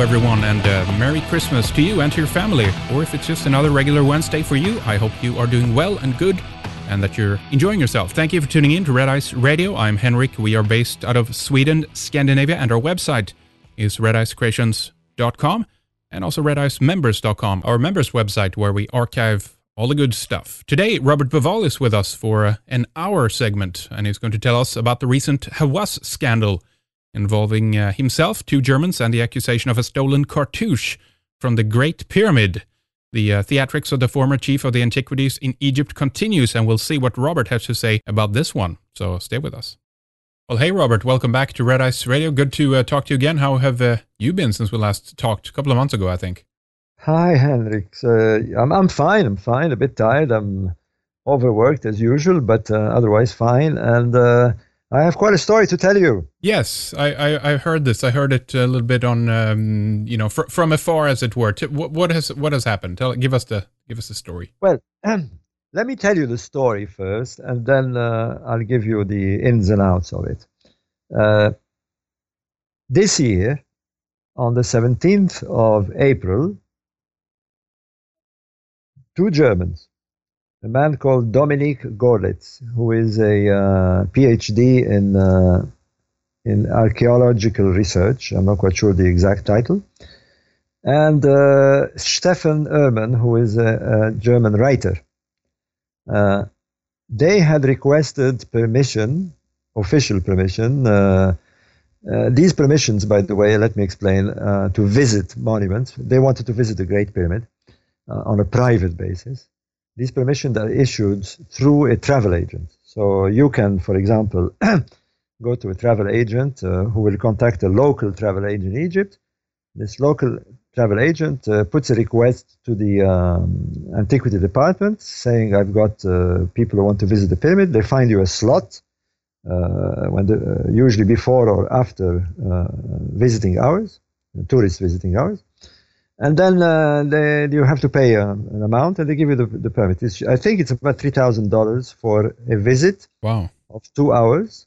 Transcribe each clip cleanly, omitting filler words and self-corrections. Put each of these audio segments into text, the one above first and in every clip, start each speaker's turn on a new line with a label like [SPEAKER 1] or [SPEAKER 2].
[SPEAKER 1] everyone, and Merry Christmas to you and to your family. Or if it's just another regular Wednesday for you, I hope you are doing well and good, and that you're enjoying yourself. Thank you for tuning in to Red Ice Radio. I'm Henrik. We are based out of Sweden, Scandinavia, and our website is redicecreations.com and also redicemembers.com, our members website where we archive all the good stuff. Today, Robert Bauval is with us for an hour segment, and he's going to tell us about the recent Hawass scandal involving himself, 2 Germans, and the accusation of a stolen cartouche from the Great Pyramid. The theatrics of the former chief of the antiquities in Egypt continues, and we'll see what Robert has to say about this one. So stay with us. Well, hey, Robert, welcome back to Red Ice Radio. Good to talk to you again. How have you been since we last talked? A couple of months ago, I think.
[SPEAKER 2] Hi, Henrik. I'm fine. I'm fine. A bit tired. I'm overworked as usual, but otherwise fine. And I have quite a story to tell you.
[SPEAKER 1] Yes, I heard this. I heard it a little bit on, from afar, as it were. What has happened? Give us the story.
[SPEAKER 2] Well, let me tell you the story first, and then I'll give you the ins and outs of it. This year, on the 17th of April, 2 Germans, a man called Dominik Gorlitz, who is a PhD in archaeological research. I'm not quite sure the exact title. And Stefan Ehrmann, who is a German writer. They had requested permission, official permission. These permissions, by the way, let me explain, to visit monuments. They wanted to visit the Great Pyramid on a private basis. These permissions are issued through a travel agent. So you can, for example, go to a travel agent who will contact a local travel agent in Egypt. This local travel agent puts a request to the antiquity department saying, I've got people who want to visit the pyramid. They find you a slot, usually before or after visiting hours, tourist visiting hours. And then you have to pay an amount, and they give you the permit. I think it's about $3,000 for a visit.
[SPEAKER 1] Wow.
[SPEAKER 2] Of 2 hours.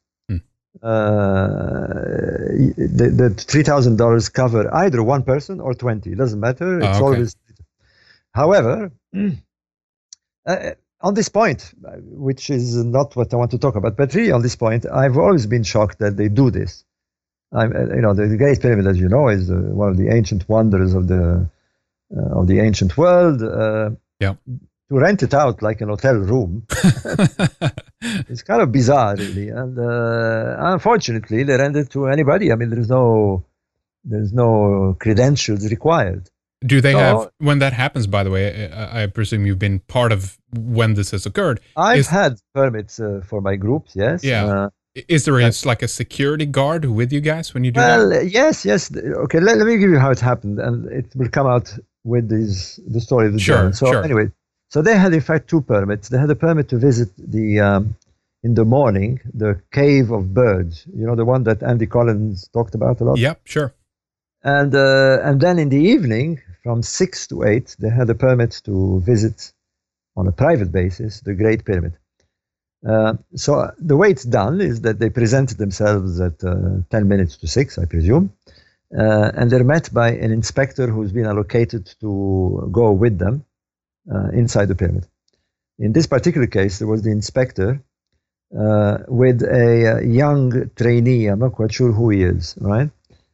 [SPEAKER 2] The $3,000 cover either one person or 20. It doesn't matter. It's always. However, on this point, which is not what I want to talk about, but really on this point, I've always been shocked that they do this. The Great Pyramid, as you know, is one of the ancient wonders of the ancient world.
[SPEAKER 1] Yeah.
[SPEAKER 2] To rent it out like an hotel room, it's kind of bizarre, really. And unfortunately, they rent it to anybody. I mean, there's no credentials required.
[SPEAKER 1] Do they have, when that happens, by the way, I presume you've been part of when this has occurred.
[SPEAKER 2] I've had permits for my groups, yes.
[SPEAKER 1] Yeah. Is there like a security guard with you guys when you do that?
[SPEAKER 2] Well, yes. Okay, let me give you how it happened, and it will come out with the story of the German. So anyway, so they had in fact 2 permits. They had a permit to visit in the morning, the Cave of Birds. You know, the one that Andy Collins talked about a lot?
[SPEAKER 1] Yep, sure.
[SPEAKER 2] And then in the evening, from 6 to 8, they had a permit to visit on a private basis the Great Pyramid. So the way it's done is that they present themselves at 10 minutes to 6, I presume, and they're met by an inspector who's been allocated to go with them inside the pyramid. In this particular case, there was the inspector with a young trainee. I'm not quite sure who he is, right?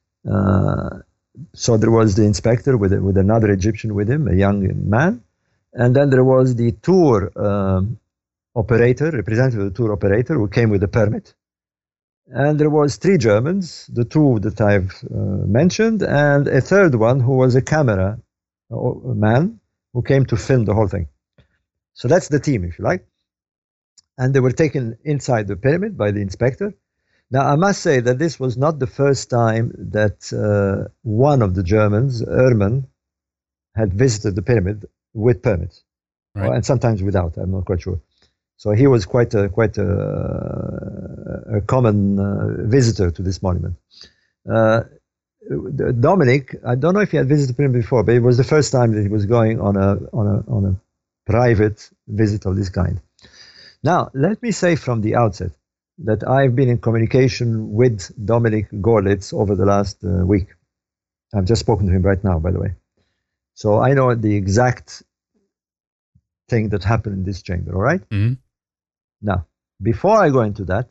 [SPEAKER 2] So there was the inspector with another Egyptian with him, a young man, and then there was the tour operator, representative of the tour operator, who came with a permit. And there was 3 Germans, the 2 that I've mentioned, and a third one who was a camera man who came to film the whole thing. So that's the team, if you like. And they were taken inside the pyramid by the inspector. Now, I must say that this was not the first time that one of the Germans, Ehrmann, had visited the pyramid with permits,
[SPEAKER 1] right.
[SPEAKER 2] And sometimes without. I'm not quite sure. So he was quite a common visitor to this monument. Dominik, I don't know if he had visited the pyramid before, but it was the first time that he was going on a private visit of this kind. Now, let me say from the outset that I've been in communication with Dominik Gorlitz over the last week. I've just spoken to him right now, by the way. So I know the exact thing that happened in this chamber, all right?
[SPEAKER 1] Mm-hmm.
[SPEAKER 2] Now, before I go into that,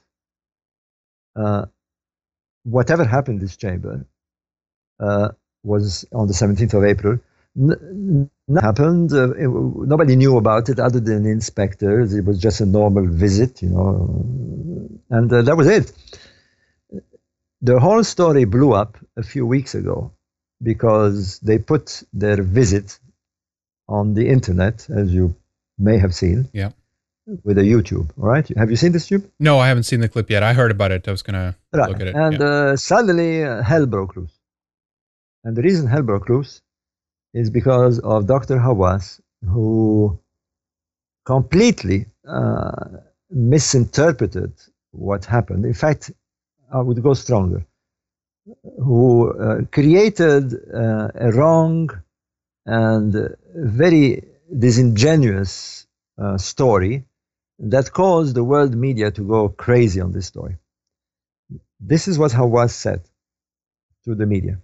[SPEAKER 2] whatever happened in this chamber was on the 17th of April. Nothing happened. Nobody knew about it other than inspectors. It was just a normal visit, and that was it. The whole story blew up a few weeks ago because they put their visit on the internet, as you may have seen.
[SPEAKER 1] Yeah.
[SPEAKER 2] With a YouTube, all right? Have you seen this YouTube?
[SPEAKER 1] No, I haven't seen the clip yet. I heard about it. I was going to look at it.
[SPEAKER 2] And suddenly, hell broke loose. And the reason hell broke loose is because of Dr. Hawass, who completely misinterpreted what happened. In fact, I would go stronger, who created a wrong and very disingenuous story that caused the world media to go crazy on this story. This is what Hawass said to the media.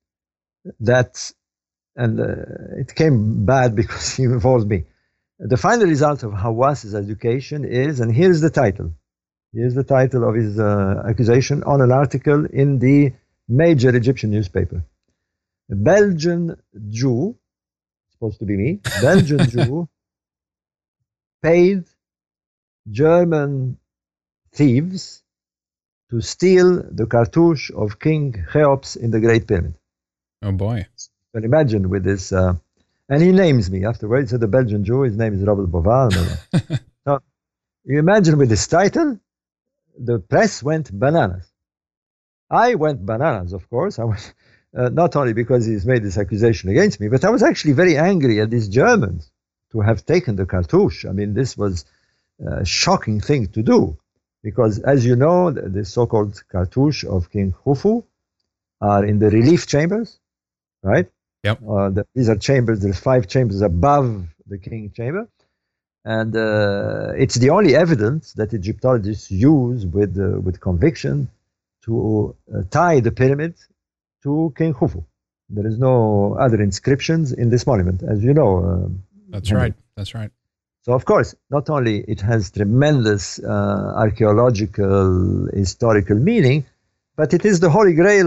[SPEAKER 2] It came bad because he involved me. The final result of Hawass's education is, and here's the title. Here's the title of his accusation on an article in the major Egyptian newspaper. A Belgian Jew, supposed to be me, Belgian Jew, paid German thieves to steal the cartouche of King Cheops in the Great Pyramid.
[SPEAKER 1] Oh boy.
[SPEAKER 2] But imagine with this, and he names me afterwards. He said the Belgian Jew, his name is Robert Boval. So you imagine with this title, the press went bananas. I went bananas, of course. I was not only because he's made this accusation against me, but I was actually very angry at these Germans to have taken the cartouche. I mean, this was a shocking thing to do because, as you know, the so-called cartouche of King Khufu are in the relief chambers, right?
[SPEAKER 1] Yep.
[SPEAKER 2] These are chambers. There's 5 chambers above the king chamber. And it's the only evidence that Egyptologists use with conviction to tie the pyramid to King Khufu. There is no other inscriptions in this monument, as you know.
[SPEAKER 1] That's right. That's right.
[SPEAKER 2] So, of course, not only it has tremendous archaeological, historical meaning, but it is the holy grail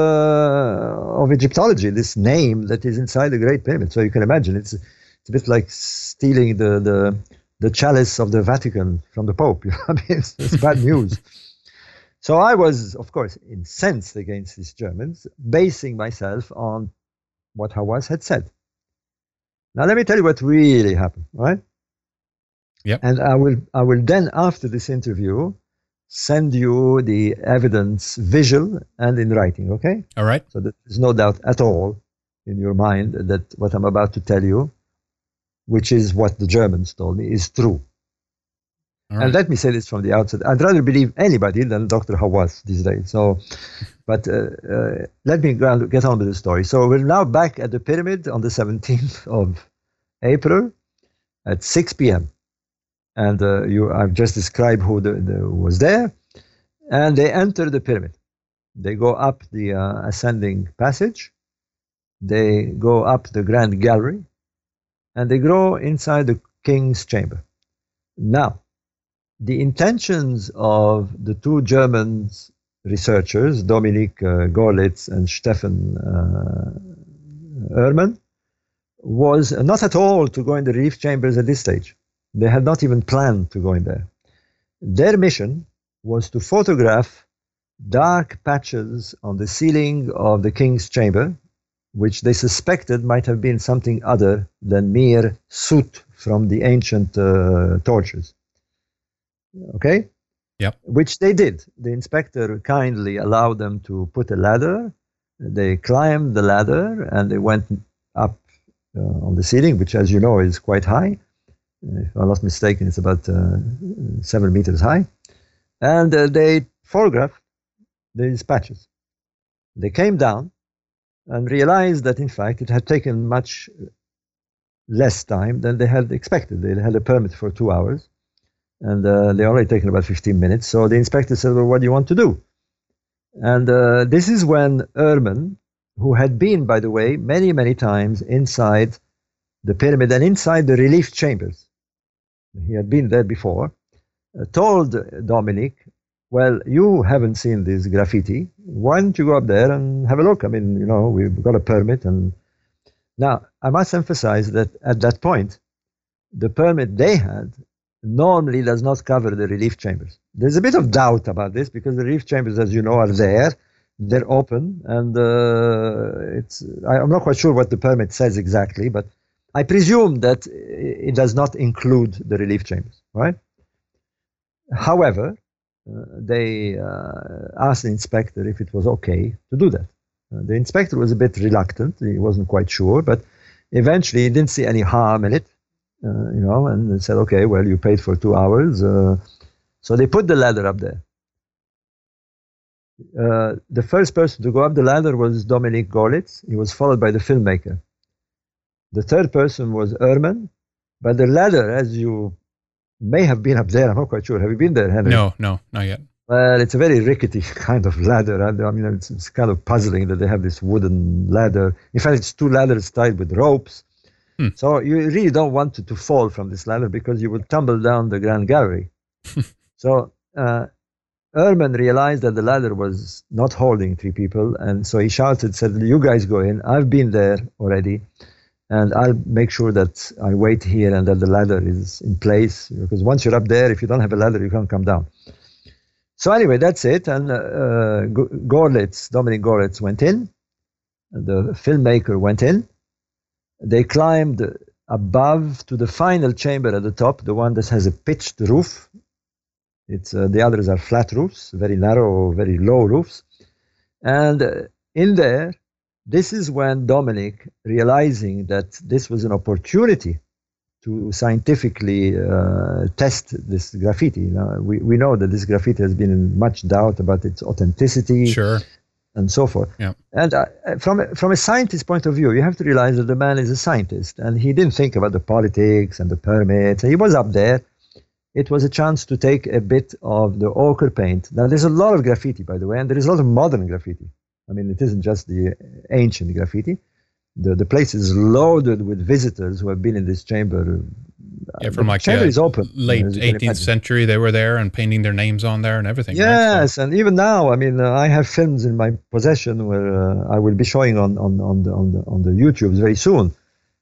[SPEAKER 2] of Egyptology, this name that is inside the Great Pyramid. So you can imagine it's a bit like stealing the chalice of the Vatican from the Pope. I mean, it's bad news. So I was, of course, incensed against these Germans, basing myself on what Hawass had said. Now let me tell you what really happened, right?
[SPEAKER 1] Yeah.
[SPEAKER 2] And I will then, after this interview, send you the evidence visual and in writing, okay?
[SPEAKER 1] All right.
[SPEAKER 2] So there's no doubt at all in your mind that what I'm about to tell you, which is what the Germans told me, is true.
[SPEAKER 1] All right.
[SPEAKER 2] And let me say this from the outset. I'd rather believe anybody than Dr. Hawass these days. So, but let me get on with the story. So we're now back at the pyramid on the 17th of April at 6 p.m. And I've just described who was there. And they enter the pyramid. They go up the ascending passage. They go up the grand gallery. And they go inside the king's chamber. Now, the intentions of the 2 German researchers, Dominik Gorlitz and Steffen Ehrmann, was not at all to go in the relief chambers at this stage. They had not even planned to go in there. Their mission was to photograph dark patches on the ceiling of the king's chamber, which they suspected might have been something other than mere soot from the ancient torches. Okay?
[SPEAKER 1] Yep.
[SPEAKER 2] Which they did. The inspector kindly allowed them to put a ladder. They climbed the ladder and they went up on the ceiling, which, as you know, is quite high. If I'm not mistaken, it's about 7 meters high. And they photographed these patches. They came down and realized that, in fact, it had taken much less time than they had expected. They had a permit for 2 hours, and they already taken about 15 minutes. So the inspector said, well, what do you want to do? And this is when Ehrmann who had been, by the way, many, many times inside the pyramid and inside the relief chambers. He had been there before, told Dominic, well, you haven't seen this graffiti. Why don't you go up there and have a look? I mean, you know, we've got a permit. And now, I must emphasize that at that point, the permit they had normally does not cover the relief chambers. There's a bit of doubt about this because the relief chambers, as you know, are there. They're open, and I'm not quite sure what the permit says exactly, but I presume that it does not include the relief chambers, right? However, they asked the inspector if it was okay to do that. The inspector was a bit reluctant. He wasn't quite sure, but eventually he didn't see any harm in it, and they said, okay, well, you paid for 2 hours. So they put the ladder up there. The first person to go up the ladder was Dominic Gorlitz. He was followed by the filmmaker. The third person was Ehrman, but the ladder, as you may have been up there, I'm not quite sure. Have you been there, Henry?
[SPEAKER 1] No, not yet.
[SPEAKER 2] Well, it's a very rickety kind of ladder. I mean, it's kind of puzzling that they have this wooden ladder. In fact, it's 2 ladders tied with ropes. So you really don't want to fall from this ladder because you will tumble down the Grand Gallery. So Ehrman realized that the ladder was not holding 3 people, and so he shouted, said, you guys go in. I've been there already, and I'll make sure that I wait here and that the ladder is in place, because once you're up there, if you don't have a ladder, you can't come down. So anyway, that's it, and Dominic Gorlitz went in, and the filmmaker went in. They climbed above to the final chamber at the top, the one that has a pitched roof. The others are flat roofs, very narrow, very low roofs. And in there, this is when Dominic, realizing that this was an opportunity to scientifically test this graffiti. Now, we know that this graffiti has been in much doubt about its authenticity.
[SPEAKER 1] Sure.
[SPEAKER 2] And so forth.
[SPEAKER 1] Yeah.
[SPEAKER 2] And from a scientist's point of view, you have to realize that the man is a scientist, and he didn't think about the politics and the permits. He was up there. It was a chance to take a bit of the ochre paint. Now, there's a lot of graffiti, by the way, and there is a lot of modern graffiti. I mean, it isn't just the ancient graffiti. The place is loaded with visitors who have been in this chamber.
[SPEAKER 1] Yeah, from like
[SPEAKER 2] chamber is open.
[SPEAKER 1] Late 18th century, they were there and painting their names on there and everything.
[SPEAKER 2] Yes,
[SPEAKER 1] right? So,
[SPEAKER 2] and even now, I mean, I have films in my possession where I will be showing on the YouTubes very soon.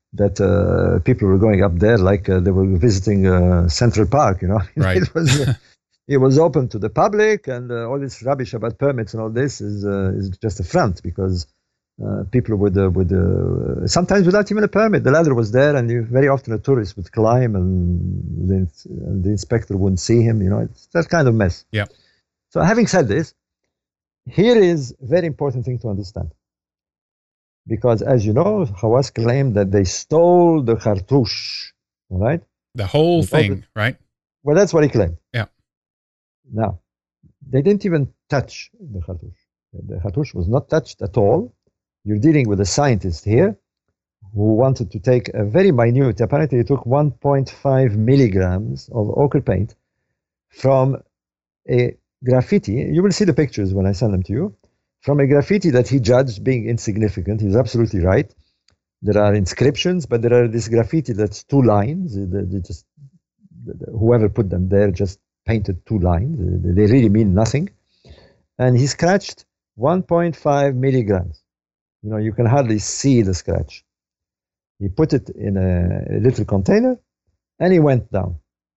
[SPEAKER 2] That people were going up there like they were visiting Central Park, you know.
[SPEAKER 1] Right.
[SPEAKER 2] It was open to the public, and all this rubbish about permits and all this is just a front, because people would sometimes without even a permit, the ladder was there, and very often a tourist would climb, and the inspector wouldn't see him. You know, it's that kind of mess.
[SPEAKER 1] Yeah.
[SPEAKER 2] So having said this, here is a very important thing to understand. Because, as you know, Hawass claimed that they stole the cartouche, all right?
[SPEAKER 1] The whole thing, right?
[SPEAKER 2] Well, that's what he claimed.
[SPEAKER 1] Yeah.
[SPEAKER 2] Now, they didn't even touch the cartouche. The cartouche was not touched at all. You're dealing with a scientist here who wanted to take a very minute, apparently he took 1.5 milligrams of ochre paint from a graffiti. You will see the pictures when I send them to you. From a graffiti that he judged being insignificant. He's absolutely right. There are inscriptions, but there are this graffiti that's 2 lines. Whoever put them there just painted 2 lines. They really mean nothing. And he scratched 1.5 milligrams. You know, you can hardly see the scratch. He put it in a little container, and he went down.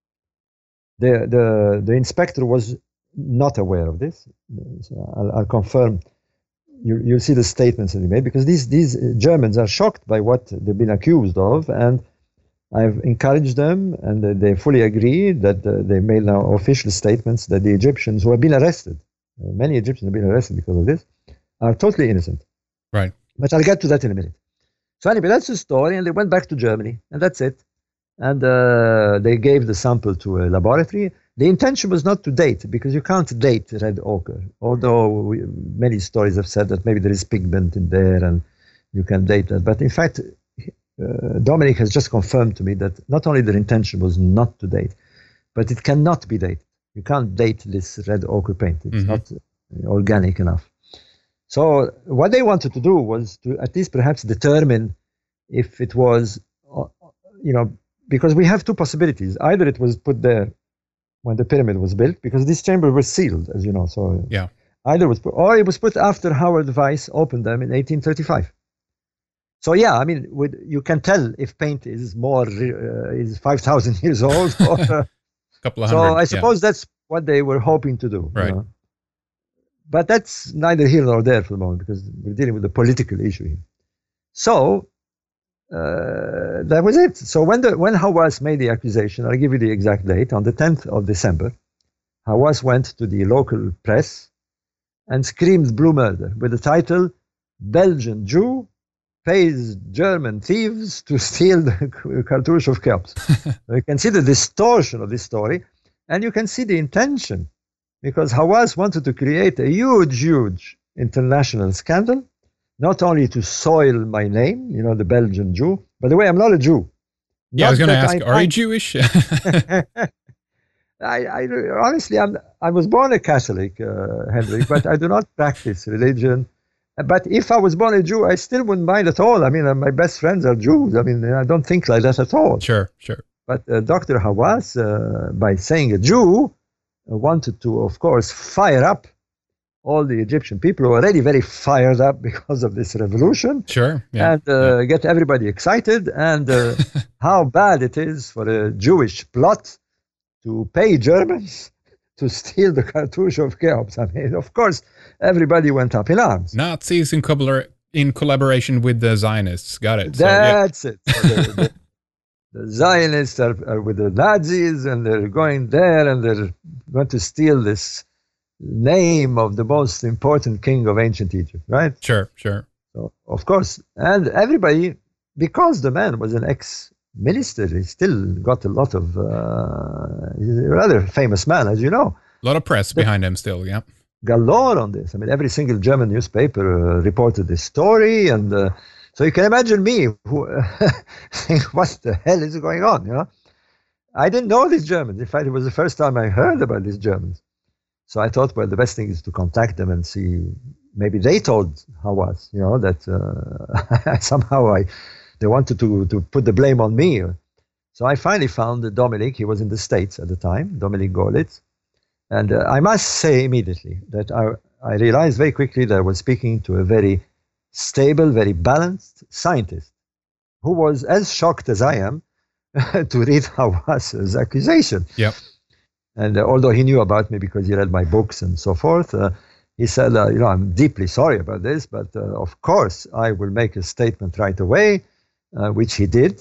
[SPEAKER 2] The inspector was not aware of this. So I'll confirm. You'll see the statements that he made, because these Germans are shocked by what they've been accused of, and I've encouraged them, and they fully agree that they made now official statements that the Egyptians who have been arrested, many Egyptians have been arrested because of this, are totally innocent.
[SPEAKER 1] Right.
[SPEAKER 2] But I'll get to that in a minute. So anyway, that's the story, and they went back to Germany, and that's it. And they gave the sample to a laboratory. The intention was not to date, because you can't date red ochre, although many stories have said that maybe there is pigment in there and you can date that. But in fact, Dominic has just confirmed to me that not only their intention was not to date, but it cannot be dated. You can't date this red ochre paint. It's not organic enough. So what they wanted to do was to at least perhaps determine if it was, because we have two possibilities. Either it was put there when the pyramid was built, because these chambers were sealed, as you know. So
[SPEAKER 1] yeah,
[SPEAKER 2] either it was put, or it was put after Howard Weiss opened them in 1835. So yeah, I mean, you can tell if paint is is 5,000 years old, or
[SPEAKER 1] a couple of
[SPEAKER 2] so
[SPEAKER 1] hundred.
[SPEAKER 2] I suppose that's what they were hoping to do.
[SPEAKER 1] Right.
[SPEAKER 2] But that's neither here nor there for the moment, because we're dealing with a political issue here. So that was it. So when Hawass made the accusation, I'll give you the exact date, on the 10th of December, Hawass went to the local press and screamed blue murder with the title, "Belgian Jew pays German thieves to steal the cartouche of Cheops." You can see the distortion of this story, and you can see the intention, because Hawass wanted to create a huge international scandal, not only to soil my name, the Belgian Jew. By the way, I'm not a Jew.
[SPEAKER 1] Yeah, I was going to ask, are you Jewish?
[SPEAKER 2] I honestly, I was born a Catholic, Henrik, but I do not practice religion. But if I was born a Jew, I still wouldn't mind at all. I mean, my best friends are Jews. I mean, I don't think like that at all.
[SPEAKER 1] Sure.
[SPEAKER 2] But Dr. Hawass, by saying a Jew, wanted to, of course, fire up all the Egyptian people who are already very fired up because of this revolution.
[SPEAKER 1] Sure. Yeah.
[SPEAKER 2] And get everybody excited, and how bad it is for a Jewish plot to pay Germans to steal the cartouche of Cheops. I mean, of course, everybody went up in arms.
[SPEAKER 1] Nazis in collaboration with the Zionists. Got it.
[SPEAKER 2] That's it. So the Zionists are with the Nazis, and they're going there, and they're going to steal this name of the most important king of ancient Egypt, right?
[SPEAKER 1] Sure.
[SPEAKER 2] So, of course, and everybody, because the man was an ex-minister, he still got a lot of, he's a rather famous man, as you know.
[SPEAKER 1] A lot of press behind him still, yeah.
[SPEAKER 2] Galore on this. I mean, every single German newspaper reported this story, and so you can imagine me, who think, what the hell is going on, I didn't know these Germans. In fact, it was the first time I heard about these Germans. So I thought, well, the best thing is to contact them and see, maybe they told Hawass, that somehow they wanted to put the blame on me. So I finally found Dominic. He was in the States at the time, Dominic Golitz. And I must say immediately that I realized very quickly that I was speaking to a very stable, very balanced scientist who was as shocked as I am to read Hawass's accusation.
[SPEAKER 1] Yep.
[SPEAKER 2] And although he knew about me because he read my books and so forth, he said, I'm deeply sorry about this, but of course I will make a statement right away, which he did,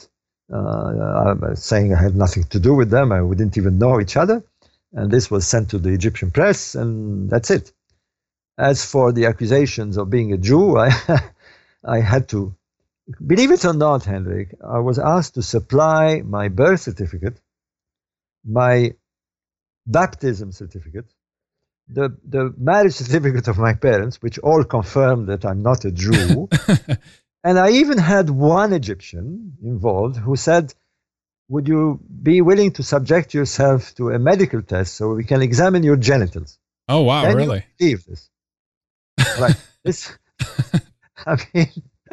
[SPEAKER 2] saying I had nothing to do with them. We didn't even know each other. And this was sent to the Egyptian press, and that's it. As for the accusations of being a Jew, I had to, believe it or not, Henrik, I was asked to supply my birth certificate, my baptism certificate, the marriage certificate of my parents, which all confirmed that I'm not a Jew. And I even had one Egyptian involved who said, would you be willing to subject yourself to a medical test so we can examine your genitals?
[SPEAKER 1] Oh, wow,
[SPEAKER 2] Can
[SPEAKER 1] really?
[SPEAKER 2] You believe this? Like this, I mean,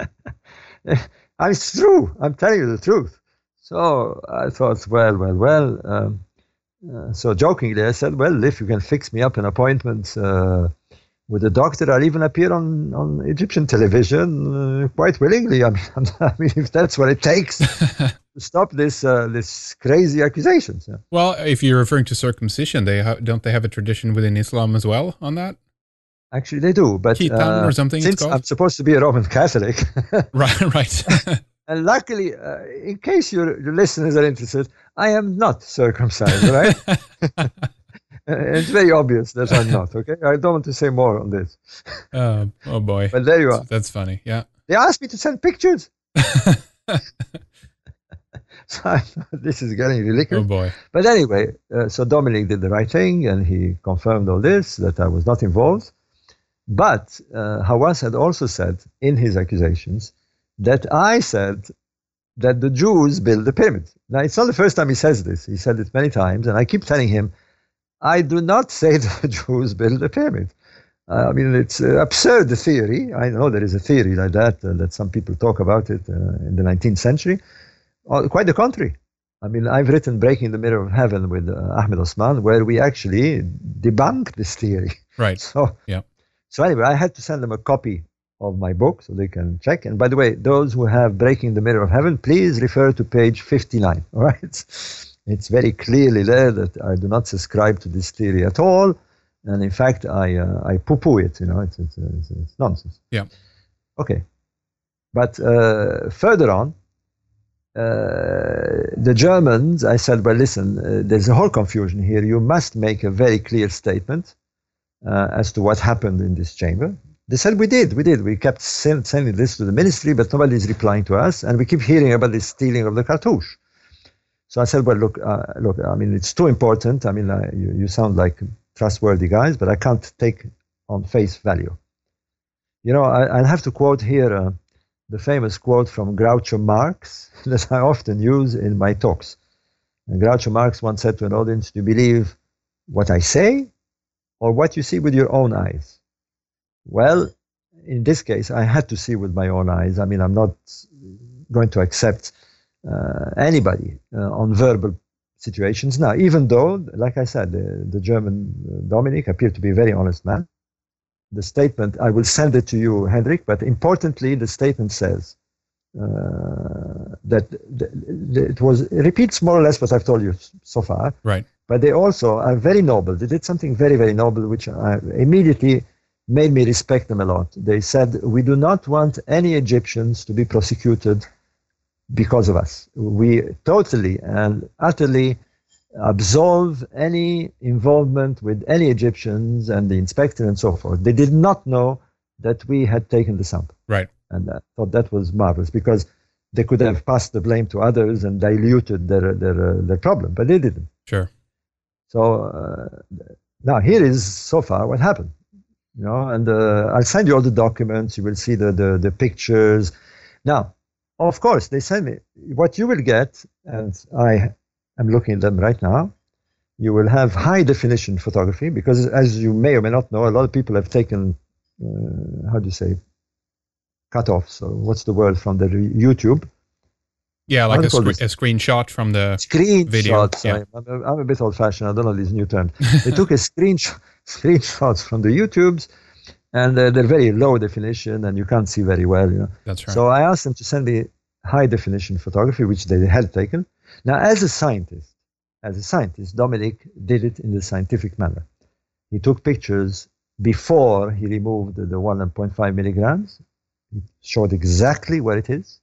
[SPEAKER 2] it's true. I'm telling you the truth. So I thought, well. So jokingly, I said, well, if you can fix me up an appointment with a doctor, I'll even appear on Egyptian television quite willingly. I mean, if that's what it takes to stop this crazy accusations. Yeah.
[SPEAKER 1] Well, if you're referring to circumcision, don't they have a tradition within Islam as well on that?
[SPEAKER 2] Actually, they do, but
[SPEAKER 1] Khitan or something.
[SPEAKER 2] Since I'm supposed to be a Roman Catholic,
[SPEAKER 1] right.
[SPEAKER 2] And luckily, in case your listeners are interested, I am not circumcised, right? It's very obvious that I'm not, okay? I don't want to say more on this.
[SPEAKER 1] Oh boy.
[SPEAKER 2] But there you are.
[SPEAKER 1] That's funny, yeah.
[SPEAKER 2] They asked me to send pictures. So I thought, this is getting ridiculous.
[SPEAKER 1] Oh boy.
[SPEAKER 2] But anyway, so Dominic did the right thing, and he confirmed all this, that I was not involved. But Hawass had also said in his accusations that I said that the Jews built the pyramid. Now, it's not the first time he says this. He said it many times, and I keep telling him, I do not say that the Jews built the pyramid. I mean, it's absurd, the theory. I know there is a theory like that some people talk about it in the 19th century. Quite the contrary. I mean, I've written Breaking the Mirror of Heaven with Ahmed Osman, where we actually debunk this theory.
[SPEAKER 1] Right.
[SPEAKER 2] So,
[SPEAKER 1] yeah.
[SPEAKER 2] So anyway, I had to send them a copy of my book so they can check. And by the way, those who have Breaking the Mirror of Heaven, please refer to page 59. All right. It's very clearly there that I do not subscribe to this theory at all. And in fact, I poo-poo it. It's nonsense.
[SPEAKER 1] Yeah.
[SPEAKER 2] Okay. But further on, the Germans, I said, well, listen, there's a whole confusion here. You must make a very clear statement as to what happened in this chamber. They said, we did. We kept sending this to the ministry, but nobody is replying to us. And we keep hearing about the stealing of the cartouche. So I said, well, look, I mean, it's too important. I mean, you sound like trustworthy guys, but I can't take on face value. You know, I'll have to quote here the famous quote from Groucho Marx that I often use in my talks. And Groucho Marx once said to an audience, do you believe what I say or what you see with your own eyes? Well, in this case, I had to see with my own eyes. I mean, I'm not going to accept anybody on verbal situations now, even though, like I said, the German Dominic appeared to be a very honest man. The statement, I will send it to you, Henrik, but importantly, the statement says that it repeats more or less what I've told you so far.
[SPEAKER 1] Right.
[SPEAKER 2] But they also are very noble. They did something very, very noble, which immediately made me respect them a lot. They said, we do not want any Egyptians to be prosecuted because of us. We totally and utterly absolve any involvement with any Egyptians and the inspector and so forth. They did not know that we had taken the sample.
[SPEAKER 1] Right.
[SPEAKER 2] And I thought that was marvelous because they could have passed the blame to others and diluted their problem, but they didn't.
[SPEAKER 1] Sure.
[SPEAKER 2] So now here is so far what happened. You know, and I'll send you all the documents. You will see the pictures. Now, of course, they send me what you will get, and I'm looking at them right now. You will have high definition photography because, as you may or may not know, a lot of people have taken, how do you say, cut-offs, or what's the word, from the YouTube.
[SPEAKER 1] Yeah, like a screenshot from the video.
[SPEAKER 2] Yeah. I'm a bit old-fashioned. I don't know these new terms. They took a screenshots from the YouTubes, and they're very low definition, and you can't see very well. You know.
[SPEAKER 1] That's right.
[SPEAKER 2] So I asked them to send me high-definition photography, which they had taken. Now, as a scientist, Dominic did it in the scientific manner. He took pictures before he removed the 1.5 milligrams. He showed exactly where it is.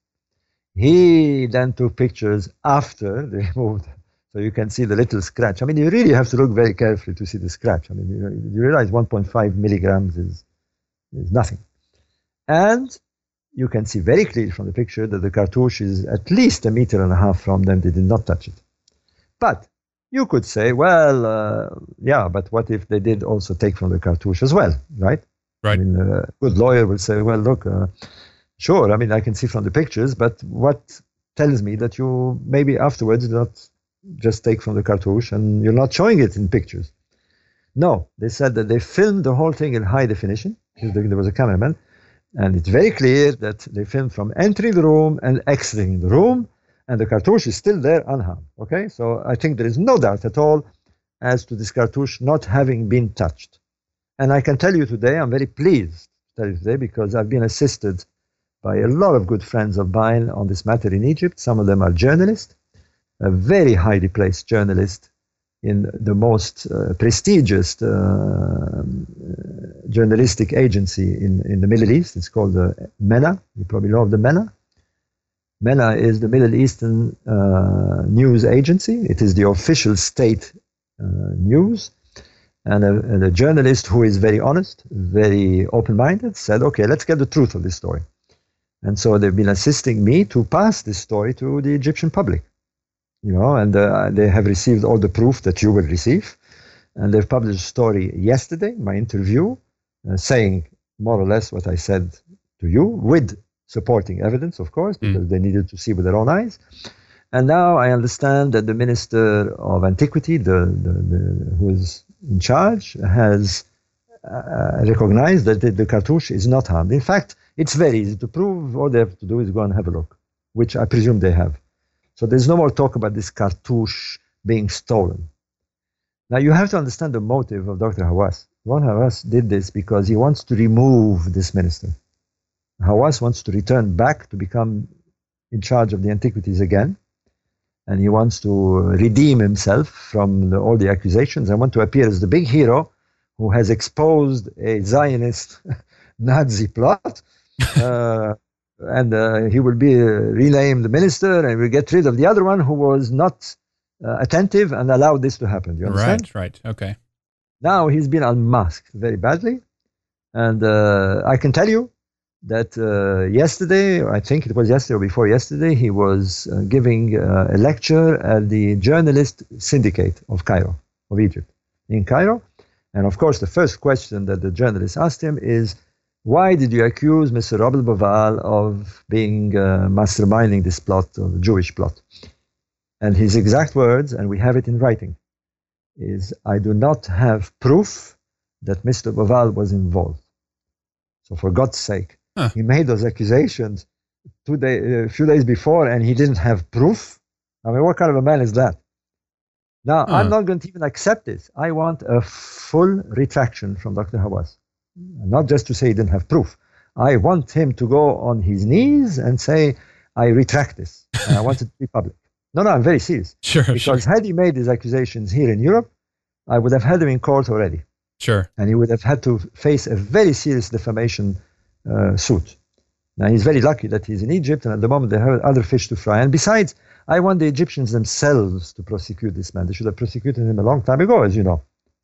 [SPEAKER 2] He then took pictures after they removed, so you can see the little scratch. I mean, you really have to look very carefully to see the scratch. I mean, you realize 1.5 milligrams is nothing. And you can see very clearly from the picture that the cartouche is at least 1.5 meters from them. They did not touch it. But you could say, well, yeah, but what if they did also take from the cartouche as well, right?
[SPEAKER 1] Right.
[SPEAKER 2] I mean, a good lawyer will say, well, look, sure, I mean, I can see from the pictures, but what tells me that you maybe afterwards not just take from the cartouche and you're not showing it in pictures? No, they said that they filmed the whole thing in high definition. There was a cameraman. And it's very clear that they filmed from entering the room and exiting the room, and the cartouche is still there unharmed. Okay, so I think there is no doubt at all as to this cartouche not having been touched. And I can tell you today, I'm very pleased to tell you today, because I've been assisted by a lot of good friends of mine on this matter in Egypt. Some of them are journalists, a very highly placed journalist in the most prestigious journalistic agency in the Middle East. It's called the MENA. You probably know of the MENA. MENA is the Middle Eastern news agency. It is the official state news. And a journalist who is very honest, very open-minded, said, okay, let's get the truth of this story. And so they've been assisting me to pass this story to the Egyptian public. You know, and they have received all the proof that you will receive. And they've published a story yesterday, my interview, saying more or less what I said to you, with supporting evidence, of course, because they needed to see with their own eyes. And now I understand that the Minister of Antiquity, who is in charge, has recognize that the cartouche is not harmed. In fact, it's very easy to prove. All they have to do is go and have a look, which I presume they have. So there's no more talk about this cartouche being stolen. Now, you have to understand the motive of Dr. Hawass. Ron Hawass did this because he wants to remove this minister. Hawass wants to return back to become in charge of the antiquities again, and he wants to redeem himself from all the accusations and want to appear as the big hero who has exposed a Zionist Nazi plot, and he will be renamed minister, and will get rid of the other one who was not attentive and allowed this to happen. Do you understand?
[SPEAKER 1] Right. Okay.
[SPEAKER 2] Now he's been unmasked very badly, and I can tell you that yesterday, I think it was yesterday or before yesterday, he was giving a lecture at the Journalist Syndicate of Cairo, of Egypt, in Cairo. And of course, the first question that the journalist asked him is, why did you accuse Mr. Robert Bauval of being masterminding this plot, or the Jewish plot? And his exact words, and we have it in writing, is, I do not have proof that Mr. Bauval was involved. So for God's sake, he made those accusations a few days before, and he didn't have proof. I mean, what kind of a man is that? Now, I'm not going to even accept this. I want a full retraction from Dr. Hawass. Not just to say he didn't have proof. I want him to go on his knees and say, I retract this. And I want it to be public. No, I'm very serious. Because had he made these accusations here in Europe, I would have had him in court already.
[SPEAKER 1] Sure.
[SPEAKER 2] And he would have had to face a very serious defamation suit. Now, he's very lucky that he's in Egypt, and at the moment they have other fish to fry. And besides, I want the Egyptians themselves to prosecute this man. They should have prosecuted him a long time ago, as you know.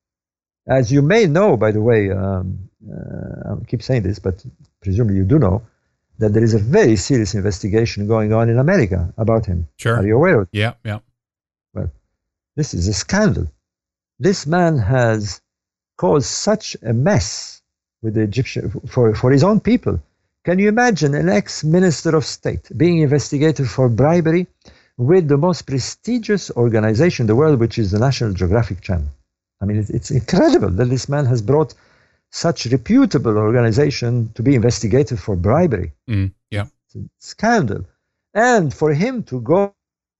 [SPEAKER 2] As you may know, by the way, I keep saying this, but presumably you do know, that there is a very serious investigation going on in America about him.
[SPEAKER 1] Sure.
[SPEAKER 2] Are you aware of it?
[SPEAKER 1] Yeah.
[SPEAKER 2] Well, this is a scandal. This man has caused such a mess with the Egyptian for his own people. Can you imagine an ex-minister of state being investigated for bribery with the most prestigious organization in the world, which is the National Geographic Channel? I mean, it's incredible that this man has brought such reputable organization to be investigated for bribery.
[SPEAKER 1] Yeah.
[SPEAKER 2] It's a scandal. And for him to go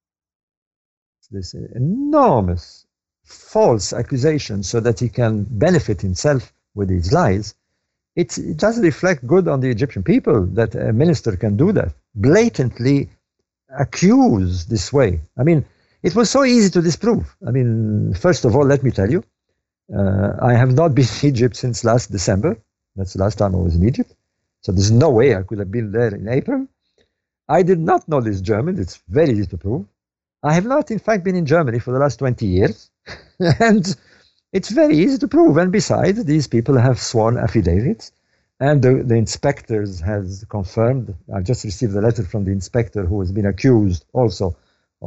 [SPEAKER 2] this enormous false accusation so that he can benefit himself with his lies, it doesn't reflect good on the Egyptian people that a minister can do that, blatantly accuse this way. I mean, it was so easy to disprove. I mean, first of all, let me tell you, I have not been in Egypt since last December. That's the last time I was in Egypt. So there's no way I could have been there in April. I did not know this German. It's very easy to prove. I have not, in fact, been in Germany for the last 20 years. And it's very easy to prove. And besides, these people have sworn affidavits. And the inspectors has confirmed. I've just received a letter from the inspector who has been accused also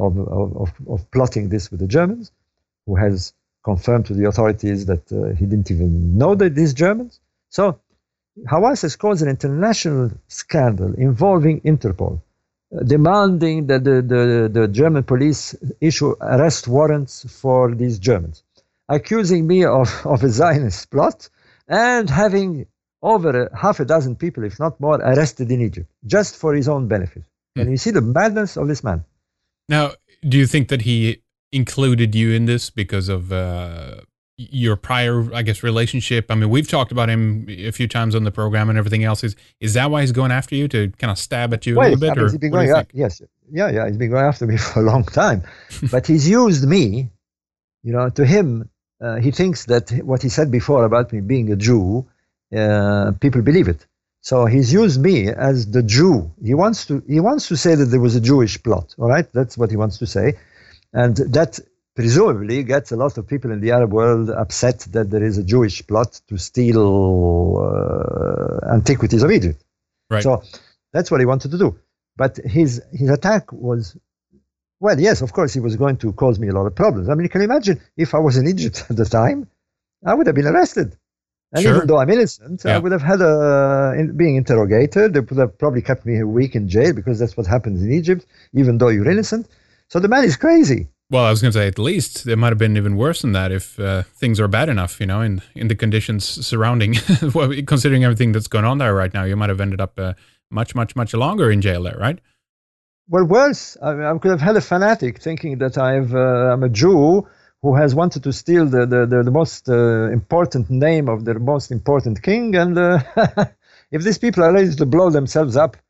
[SPEAKER 2] of plotting this with the Germans, who has confirmed to the authorities that he didn't even know that these Germans. So Hawass has caused an international scandal involving Interpol, demanding that the German police issue arrest warrants for these Germans, accusing me of a Zionist plot, and having over half a dozen people, if not more, arrested in Egypt, just for his own benefit. And you see the madness of this man.
[SPEAKER 1] Now, do you think that he included you in this because of your prior, I guess, relationship? I mean, we've talked about him a few times on the program and everything else. Is that why he's going after you, to kind of stab at you a little bit?
[SPEAKER 2] He's been going yes. Yeah, he's been going after me for a long time. But he's used me, to him, he thinks that what he said before about me being a Jew, people believe it. So he's used me as the Jew. He wants to say that there was a Jewish plot. All right, that's what he wants to say, and that presumably gets a lot of people in the Arab world upset that there is a Jewish plot to steal antiquities of Egypt.
[SPEAKER 1] Right.
[SPEAKER 2] So that's what he wanted to do. But his attack was, well, yes, of course, he was going to cause me a lot of problems. I mean, you can imagine if I was in Egypt at the time, I would have been arrested. And
[SPEAKER 1] sure.
[SPEAKER 2] Even though I'm innocent, I would have had being interrogated. They would have probably kept me a week in jail, because that's what happens in Egypt, even though you're innocent. So the man is crazy.
[SPEAKER 1] Well, I was going to say at least it might have been even worse than that if things are bad enough, in the conditions surrounding, well, considering everything that's going on there right now, you might have ended up much, much, much longer in jail there, right?
[SPEAKER 2] Well, worse, I could have had a fanatic thinking that I'm a Jew who has wanted to steal the most important name of the most important king. And if these people are ready to blow themselves up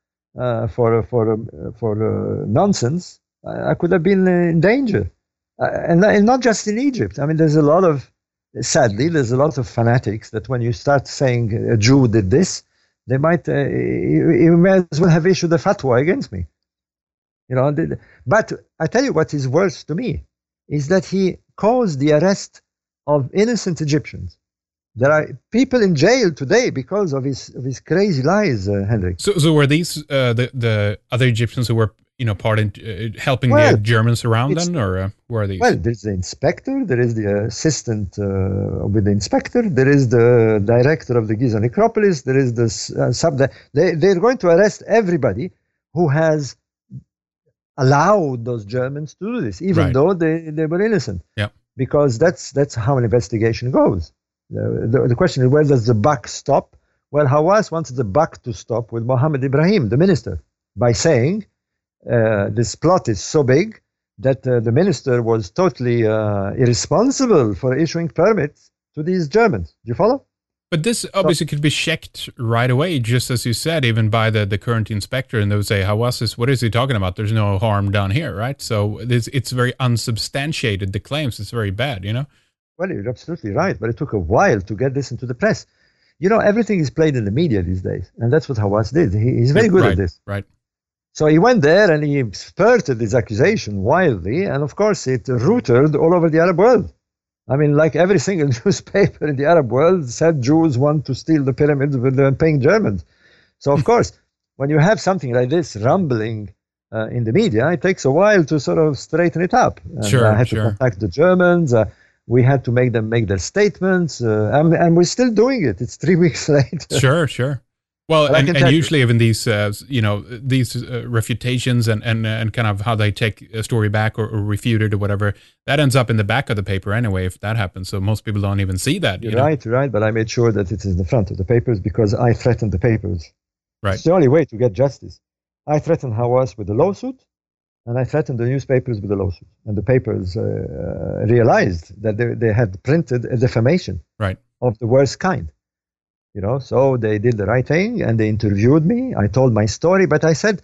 [SPEAKER 2] for nonsense, I could have been in danger. And not just in Egypt. I mean, sadly, there's a lot of fanatics that when you start saying a Jew did this, they might, you may as well have issued a fatwa against me. But I tell you what is worse to me is that he caused the arrest of innocent Egyptians. There are people in jail today because of his crazy lies, Henrik.
[SPEAKER 1] So were these the other Egyptians who were part in helping the Germans around then, or who are these?
[SPEAKER 2] Well, there's the inspector, there is the assistant with the inspector, there is the director of the Giza necropolis, there is the they're going to arrest everybody who has allowed those Germans to do this, even though they were innocent.
[SPEAKER 1] Yeah.
[SPEAKER 2] Because that's how an investigation goes. The question is, where does the buck stop? Well, Hawass wanted the buck to stop with Mohammed Ibrahim, the minister, by saying this plot is so big that the minister was totally irresponsible for issuing permits to these Germans. Do you follow?
[SPEAKER 1] But this obviously could be checked right away, just as you said, even by the current inspector, and they would say, Hawass, what is he talking about? There's no harm done here, right? So it's very unsubstantiated, the claims. It's very bad,
[SPEAKER 2] Well, you're absolutely right, but it took a while to get this into the press. Everything is played in the media these days, and that's what Hawass did. He's very good at this.
[SPEAKER 1] Right.
[SPEAKER 2] So he went there and he spurted this accusation wildly, and of course it rooted all over the Arab world. I mean, like every single newspaper in the Arab world said Jews want to steal the pyramids with the paying Germans. So, of course, when you have something like this rumbling in the media, it takes a while to sort of straighten it up. And I had to contact the Germans. We had to make them make their statements. And we're still doing it. It's 3 weeks later.
[SPEAKER 1] Sure. Well, and usually even these, these refutations and kind of how they take a story back or refute it or whatever, that ends up in the back of the paper anyway, if that happens. So most people don't even see that.
[SPEAKER 2] You're right. But I made sure that it is in the front of the papers because I threatened the papers.
[SPEAKER 1] Right.
[SPEAKER 2] It's the only way to get justice. I threatened Hawass with a lawsuit, and I threatened the newspapers with a lawsuit. And the papers realized that they had printed a defamation of the worst kind. So they did the right thing and they interviewed me. I told my story, but I said,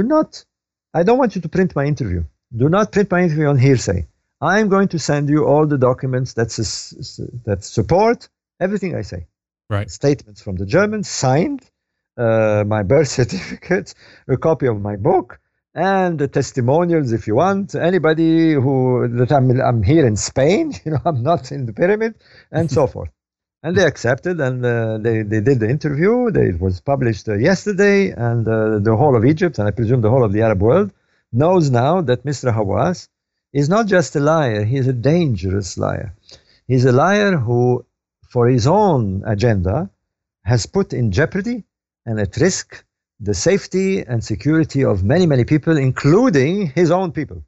[SPEAKER 2] I don't want you to print my interview. Do not print my interview on hearsay. I'm going to send you all the documents that support everything I say.
[SPEAKER 1] Right.
[SPEAKER 2] Statements from the Germans, signed, my birth certificate, a copy of my book, and the testimonials if you want. Anybody that I'm here in Spain, I'm not in the pyramid, and so forth. And they accepted, and they did the interview. It was published yesterday, and the whole of Egypt, and I presume the whole of the Arab world, knows now that Mr. Hawass is not just a liar, he's a dangerous liar. He's a liar who, for his own agenda, has put in jeopardy and at risk the safety and security of many, many people, including his own people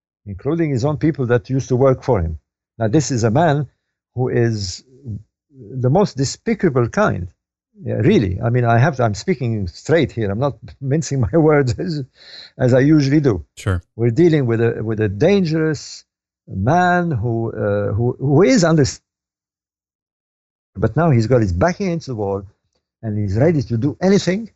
[SPEAKER 2] that used to work for him. Now, this is a man who is the most despicable kind. Yeah, really. I mean, I'm speaking straight here. I'm not mincing my words as I usually do.
[SPEAKER 1] Sure.
[SPEAKER 2] We're dealing with a dangerous man who is under, but now he's got his back against the wall, and he's ready to do anything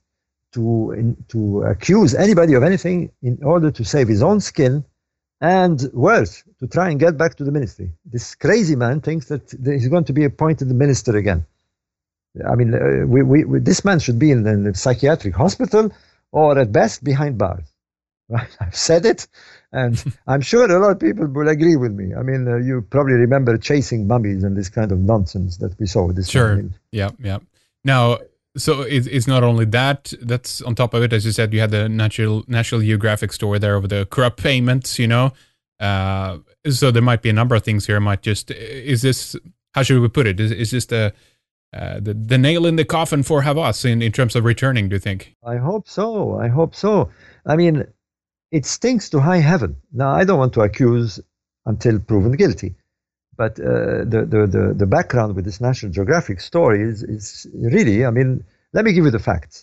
[SPEAKER 2] to accuse anybody of anything in order to save his own skin and worse, to try and get back to the ministry. This crazy man thinks that he's going to be appointed the minister again. I mean, this man should be in a psychiatric hospital or at best behind bars. Right? I've said it, and I'm sure a lot of people will agree with me. I mean, you probably remember chasing mummies and this kind of nonsense that we saw.
[SPEAKER 1] Sure. Yeah. Now, so it's not only that's on top of it. As you said, you had the National Geographic story there over the corrupt payments, So there might be a number of things here. Is this, how should we put it? Is this the nail in the coffin for Hawass in terms of returning, do you think?
[SPEAKER 2] I hope so. I mean, it stinks to high heaven. Now, I don't want to accuse until proven guilty. But the background with this National Geographic story is really, I mean, let me give you the facts.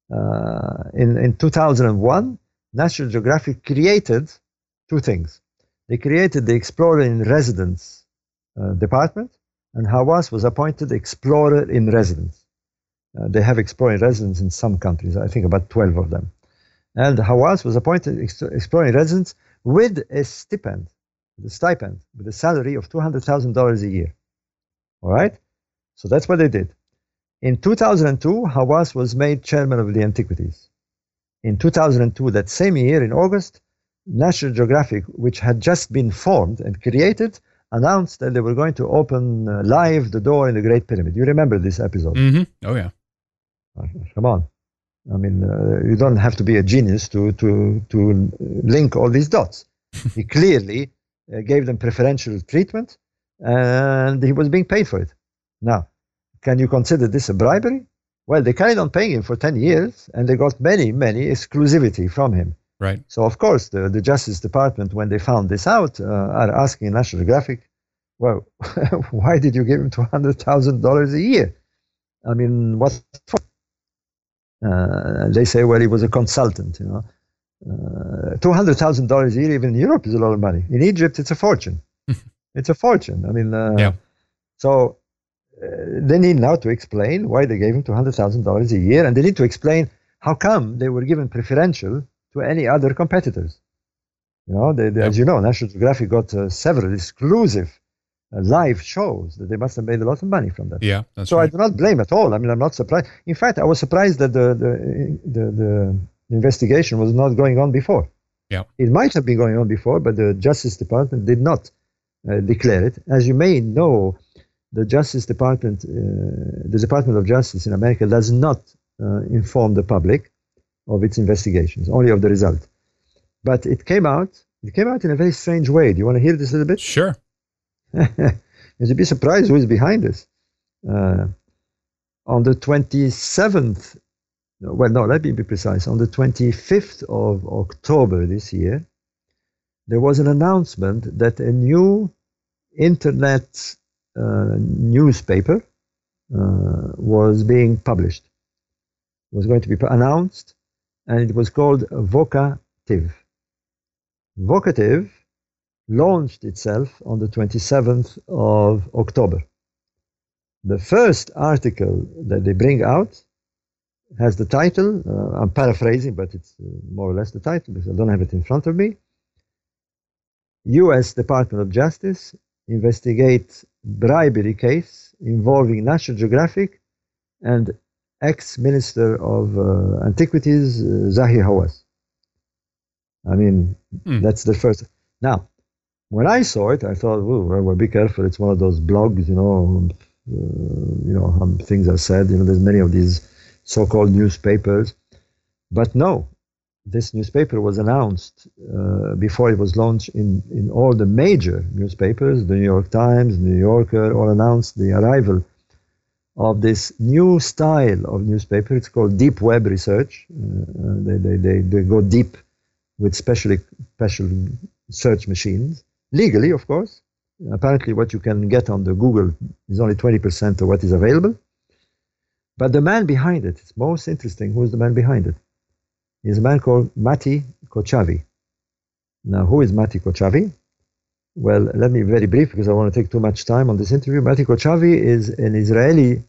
[SPEAKER 2] In 2001, National Geographic created two things. They created the Explorer in Residence department, and Hawass was appointed Explorer in Residence. They have Explorer in Residence in some countries, I think about 12 of them. And Hawass was appointed Explorer in Residence with a stipend, with a salary of $200,000 a year. All right? So that's what they did. In 2002, Hawass was made chairman of the Antiquities. In 2002, that same year, in August, National Geographic, which had just been formed and created, announced that they were going to open live the door in the Great Pyramid. You remember this episode?
[SPEAKER 1] Mm-hmm. Oh, yeah.
[SPEAKER 2] Come on. I mean, you don't have to be a genius to link all these dots. He clearly gave them preferential treatment, and he was being paid for it. Now, can you consider this a bribery? Well, they carried on paying him for 10 years, and they got many, many exclusivity from him.
[SPEAKER 1] Right.
[SPEAKER 2] So, of course, the Justice Department, when they found this out, are asking National Geographic, well, why did you give him $200,000 a year? I mean, what for? They say, well, he was a consultant, you know. $200,000 a year, even in Europe, is a lot of money. In Egypt, it's a fortune. It's a fortune. I mean,
[SPEAKER 1] yeah.
[SPEAKER 2] So they need now to explain why they gave him $200,000 a year, and they need to explain how come they were given preferential to any other competitors. You know, as you know, National Geographic got several exclusive live shows that they must have made a lot of money from that.
[SPEAKER 1] Yeah, that's
[SPEAKER 2] so
[SPEAKER 1] right.
[SPEAKER 2] I do not blame at all. I mean, I'm not surprised. In fact, I was surprised that the investigation was not going on before.
[SPEAKER 1] Yeah,
[SPEAKER 2] it might have been going on before, but the Justice Department did not declare it. As you may know, the Justice Department, the Department of Justice in America, does not inform the public of its investigations, only of the result. But it came out in a very strange way. Do you want to hear this a little bit?
[SPEAKER 1] Sure.
[SPEAKER 2] You'd be surprised who is behind this. On the 27th, well, no, let me be precise. On the 25th of October this year, there was an announcement that a new internet newspaper was being published, was going to be announced, and it was called Vocative. Vocative launched itself on the 27th of October. The first article that they bring out has the title, I'm paraphrasing, but it's more or less the title because I don't have it in front of me. U.S. Department of Justice investigates bribery case involving National Geographic and ex-Minister of Antiquities, Zahi Hawass. I mean, that's the first. Now, when I saw it, I thought, well, be careful. It's one of those blogs, things are said. There's many of these so-called newspapers. But no, this newspaper was announced before it was launched in all the major newspapers. The New York Times, the New Yorker, all announced the arrival of this new style of newspaper. It's called deep web research. They go deep with special search machines, legally, of course. Apparently, what you can get on the Google is only 20% of what is available. But the man behind it, it's most interesting. Who is the man behind it? He's a man called Mati Kochavi. Now, who is Mati Kochavi? Well, let me be very brief because I want to take too much time on this interview. Mati Kochavi is an Israeli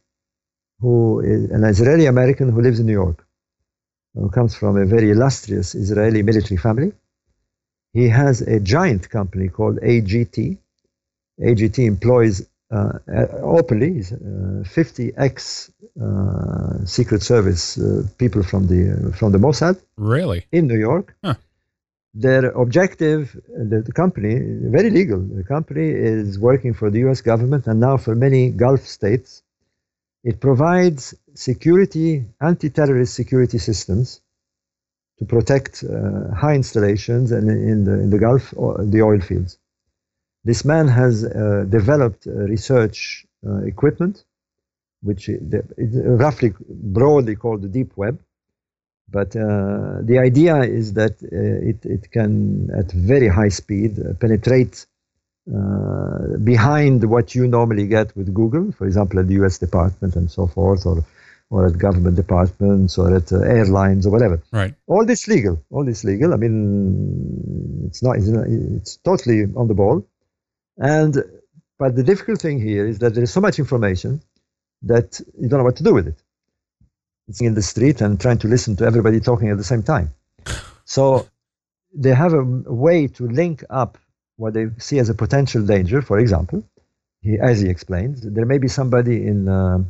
[SPEAKER 2] American who lives in New York, who comes from a very illustrious Israeli military family. He has a giant company called AGT. AGT employs openly 50 Secret Service people from the Mossad.
[SPEAKER 1] Really?
[SPEAKER 2] In New York.
[SPEAKER 1] Huh.
[SPEAKER 2] Their objective, the company, very legal. The company is working for the U.S. government and now for many Gulf states. It provides security, anti-terrorist security systems to protect high installations and in the Gulf, the oil fields. This man has developed research equipment, which is roughly broadly called the deep web. But the idea is that it can, at very high speed, penetrate behind what you normally get with Google, for example, at the U.S. Department and so forth, or at government departments, or at airlines, or whatever.
[SPEAKER 1] Right.
[SPEAKER 2] All this legal. I mean, it's totally on the ball. But the difficult thing here is that there is so much information that you don't know what to do with it. It's in the street and trying to listen to everybody talking at the same time. So they have a way to link up what they see as a potential danger. For example, as he explains, there may be somebody in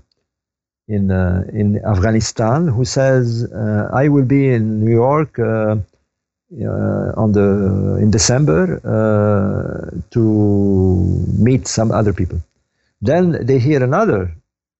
[SPEAKER 2] Afghanistan who says, "I will be in New York in December to meet some other people." Then they hear another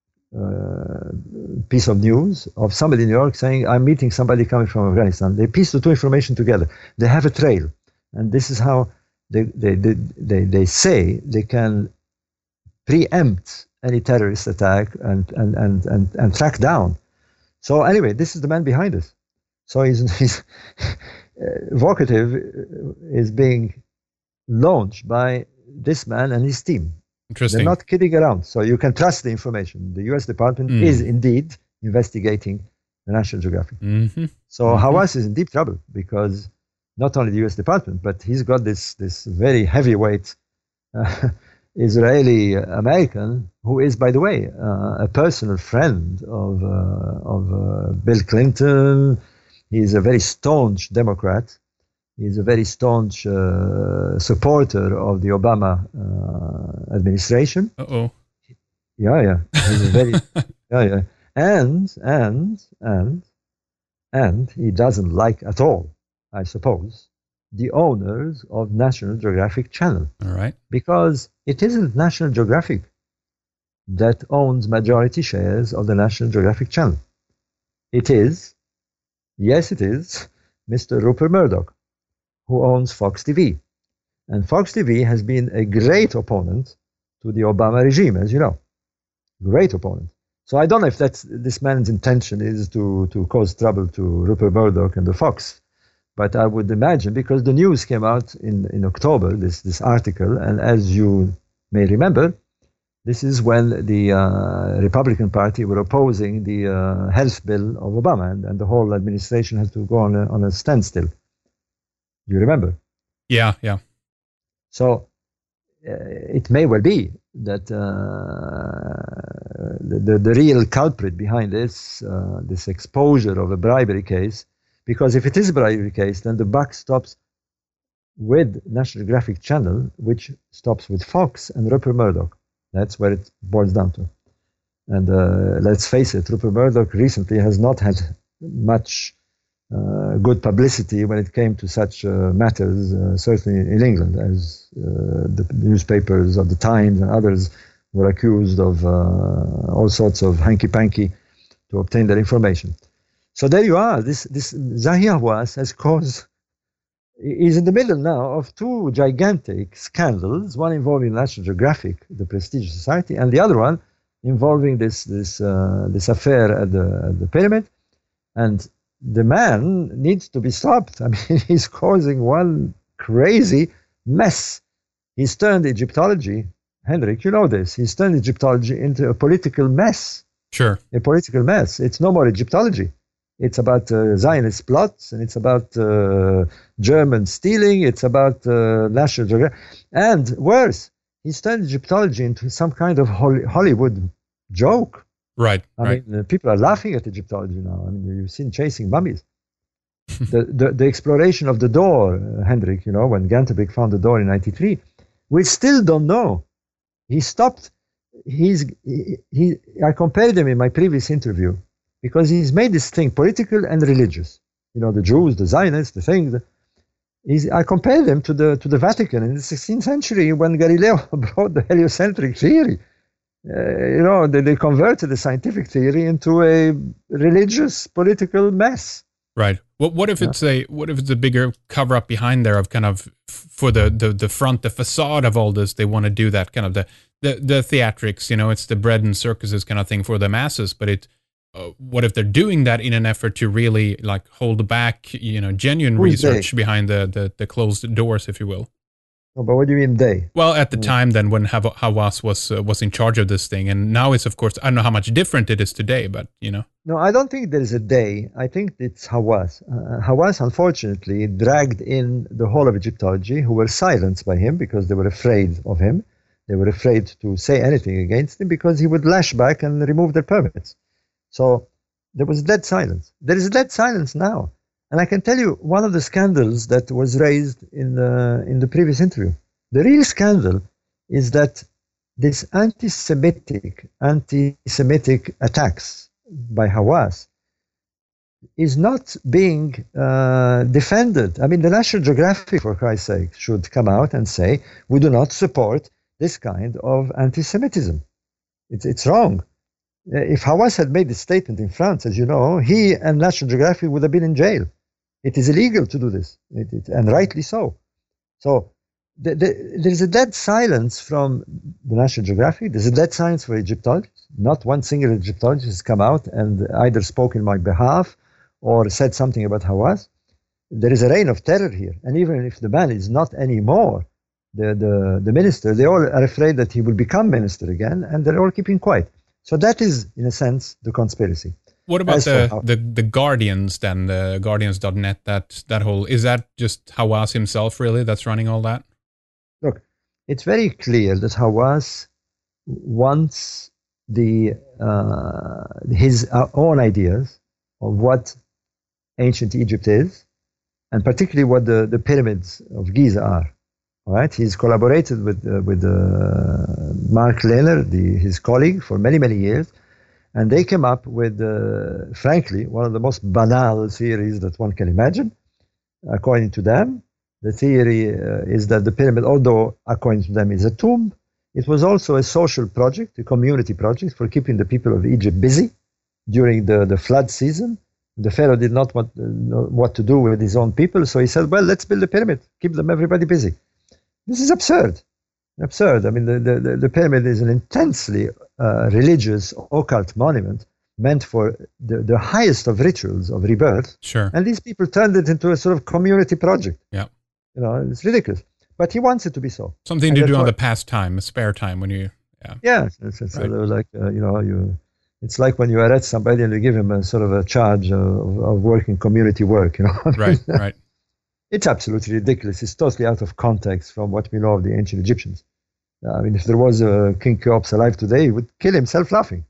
[SPEAKER 2] piece of news of somebody in New York saying, "I'm meeting somebody coming from Afghanistan." They piece the two information together. They have a trail, and this is how they say they can preempt any terrorist attack and track down. So anyway, this is the man behind us. So he's Vocative is being launched by this man and his team.
[SPEAKER 1] Interesting.
[SPEAKER 2] They're not kidding around. So you can trust the information. The U.S. Department is indeed investigating the National Geographic.
[SPEAKER 1] Mm-hmm.
[SPEAKER 2] So Hawass is in deep trouble because not only the U.S. Department, but he's got this very heavyweight Israeli American who is, by the way, a personal friend of Bill Clinton. He's a very staunch Democrat. He's a very staunch supporter of the Obama administration.
[SPEAKER 1] Uh-oh.
[SPEAKER 2] Yeah. He's a very yeah. And he doesn't like at all, I suppose, the owners of National Geographic Channel.
[SPEAKER 1] All right. Because
[SPEAKER 2] it isn't National Geographic that owns majority shares of the National Geographic Channel. It is, yes, it is, Mr. Rupert Murdoch, who owns Fox TV. And Fox TV has been a great opponent to the Obama regime, as you know. Great opponent. So I don't know if this man's intention is to cause trouble to Rupert Murdoch and the Fox. But I would imagine, because the news came out in October, this article, and as you may remember, this is when the Republican Party were opposing the health bill of Obama, and the whole administration had to go on a standstill. You remember?
[SPEAKER 1] Yeah.
[SPEAKER 2] So it may well be that the real culprit behind this exposure of a bribery case, because if it is a bribery case, then the buck stops with National Geographic Channel, which stops with Fox and Rupert Murdoch. That's where it boils down to. And let's face it, Rupert Murdoch recently has not had much good publicity when it came to such matters, certainly in England, as the newspapers of the Times and others were accused of all sorts of hanky-panky to obtain that information. So there you are. This Zahi Hawass is in the middle now of two gigantic scandals, one involving National Geographic, the prestigious society, and the other one involving this affair at the pyramid. And the man needs to be stopped. I mean, he's causing one crazy mess. He's turned Egyptology, Henrik, you know this, he's turned Egyptology into a political mess.
[SPEAKER 1] Sure.
[SPEAKER 2] A political mess. It's no more Egyptology. It's about Zionist plots, and it's about German stealing, it's about National Geographic. And worse, he's turned Egyptology into some kind of Hollywood joke.
[SPEAKER 1] Right.
[SPEAKER 2] I mean, people are laughing at Egyptology now. I mean, you've seen Chasing Mummies. the exploration of the door, Hendrik, you know, when Ganterbig found the door in 93, we still don't know. He stopped. I compared him in my previous interview because he's made this thing political and religious. You know, the Jews, the Zionists, the things. I compared him to the Vatican in the 16th century when Galileo brought the heliocentric theory. They converted the scientific theory into a religious political mess.
[SPEAKER 1] Right. What if it's a bigger cover up behind there of kind of for the front, the facade of all this? They want to do that kind of the theatrics. You know, it's the bread and circuses kind of thing for the masses. But what if they're doing that in an effort to really like hold back, genuine research behind the closed doors, if you will?
[SPEAKER 2] Oh, but what do you mean they?
[SPEAKER 1] Well, at the time then when Hawass was in charge of this thing, and now it's, of course, I don't know how much different it is today, but, you know.
[SPEAKER 2] No, I don't think there is a day. I think it's Hawass. Hawass, unfortunately, dragged in the whole of Egyptology, who were silenced by him because they were afraid of him. They were afraid to say anything against him because he would lash back and remove their permits. So there was dead silence. There is dead silence now. And I can tell you one of the scandals that was raised in the previous interview. The real scandal is that this anti-Semitic attacks by Hawass is not being defended. I mean, the National Geographic, for Christ's sake, should come out and say, we do not support this kind of anti-Semitism. It's wrong. If Hawass had made this statement in France, as you know, he and National Geographic would have been in jail. It is illegal to do this, and rightly so. So there's a dead silence from the National Geographic. There's a dead silence for Egyptologists. Not one single Egyptologist has come out and either spoken on my behalf or said something about Hawass. There is a reign of terror here. And even if the man is not anymore the minister, they all are afraid that he will become minister again, and they're all keeping quiet. So that is, in a sense, the conspiracy.
[SPEAKER 1] What about the Guardians then, the Guardians.net, that whole, is that just Hawass himself really that's running all that?
[SPEAKER 2] Look, it's very clear that Hawass wants his own ideas of what ancient Egypt is, and particularly what the pyramids of Giza are. All right, he's collaborated with Mark Lehner, his colleague, for many, many years. And they came up with, frankly, one of the most banal theories that one can imagine. According to them, the theory is that the pyramid, although according to them is a tomb, it was also a social project, a community project for keeping the people of Egypt busy during the flood season. The Pharaoh did not know what to do with his own people, so he said, well, let's build a pyramid, keep everybody busy. This is absurd. Absurd. I mean, the pyramid is an intensely religious, occult monument meant for the highest of rituals of rebirth.
[SPEAKER 1] Sure.
[SPEAKER 2] And these people turned it into a sort of community project.
[SPEAKER 1] Yeah.
[SPEAKER 2] You know, it's ridiculous. But he wants it to be so.
[SPEAKER 1] Something to do on the pastime, a spare time when you.
[SPEAKER 2] Yeah. It's right. Sort of like it's like when you arrest somebody and you give him a sort of a charge of working community work. You know.
[SPEAKER 1] Right. Right.
[SPEAKER 2] It's absolutely ridiculous. It's totally out of context from what we know of the ancient Egyptians. I mean, if there was a King Cheops alive today, he would kill himself laughing.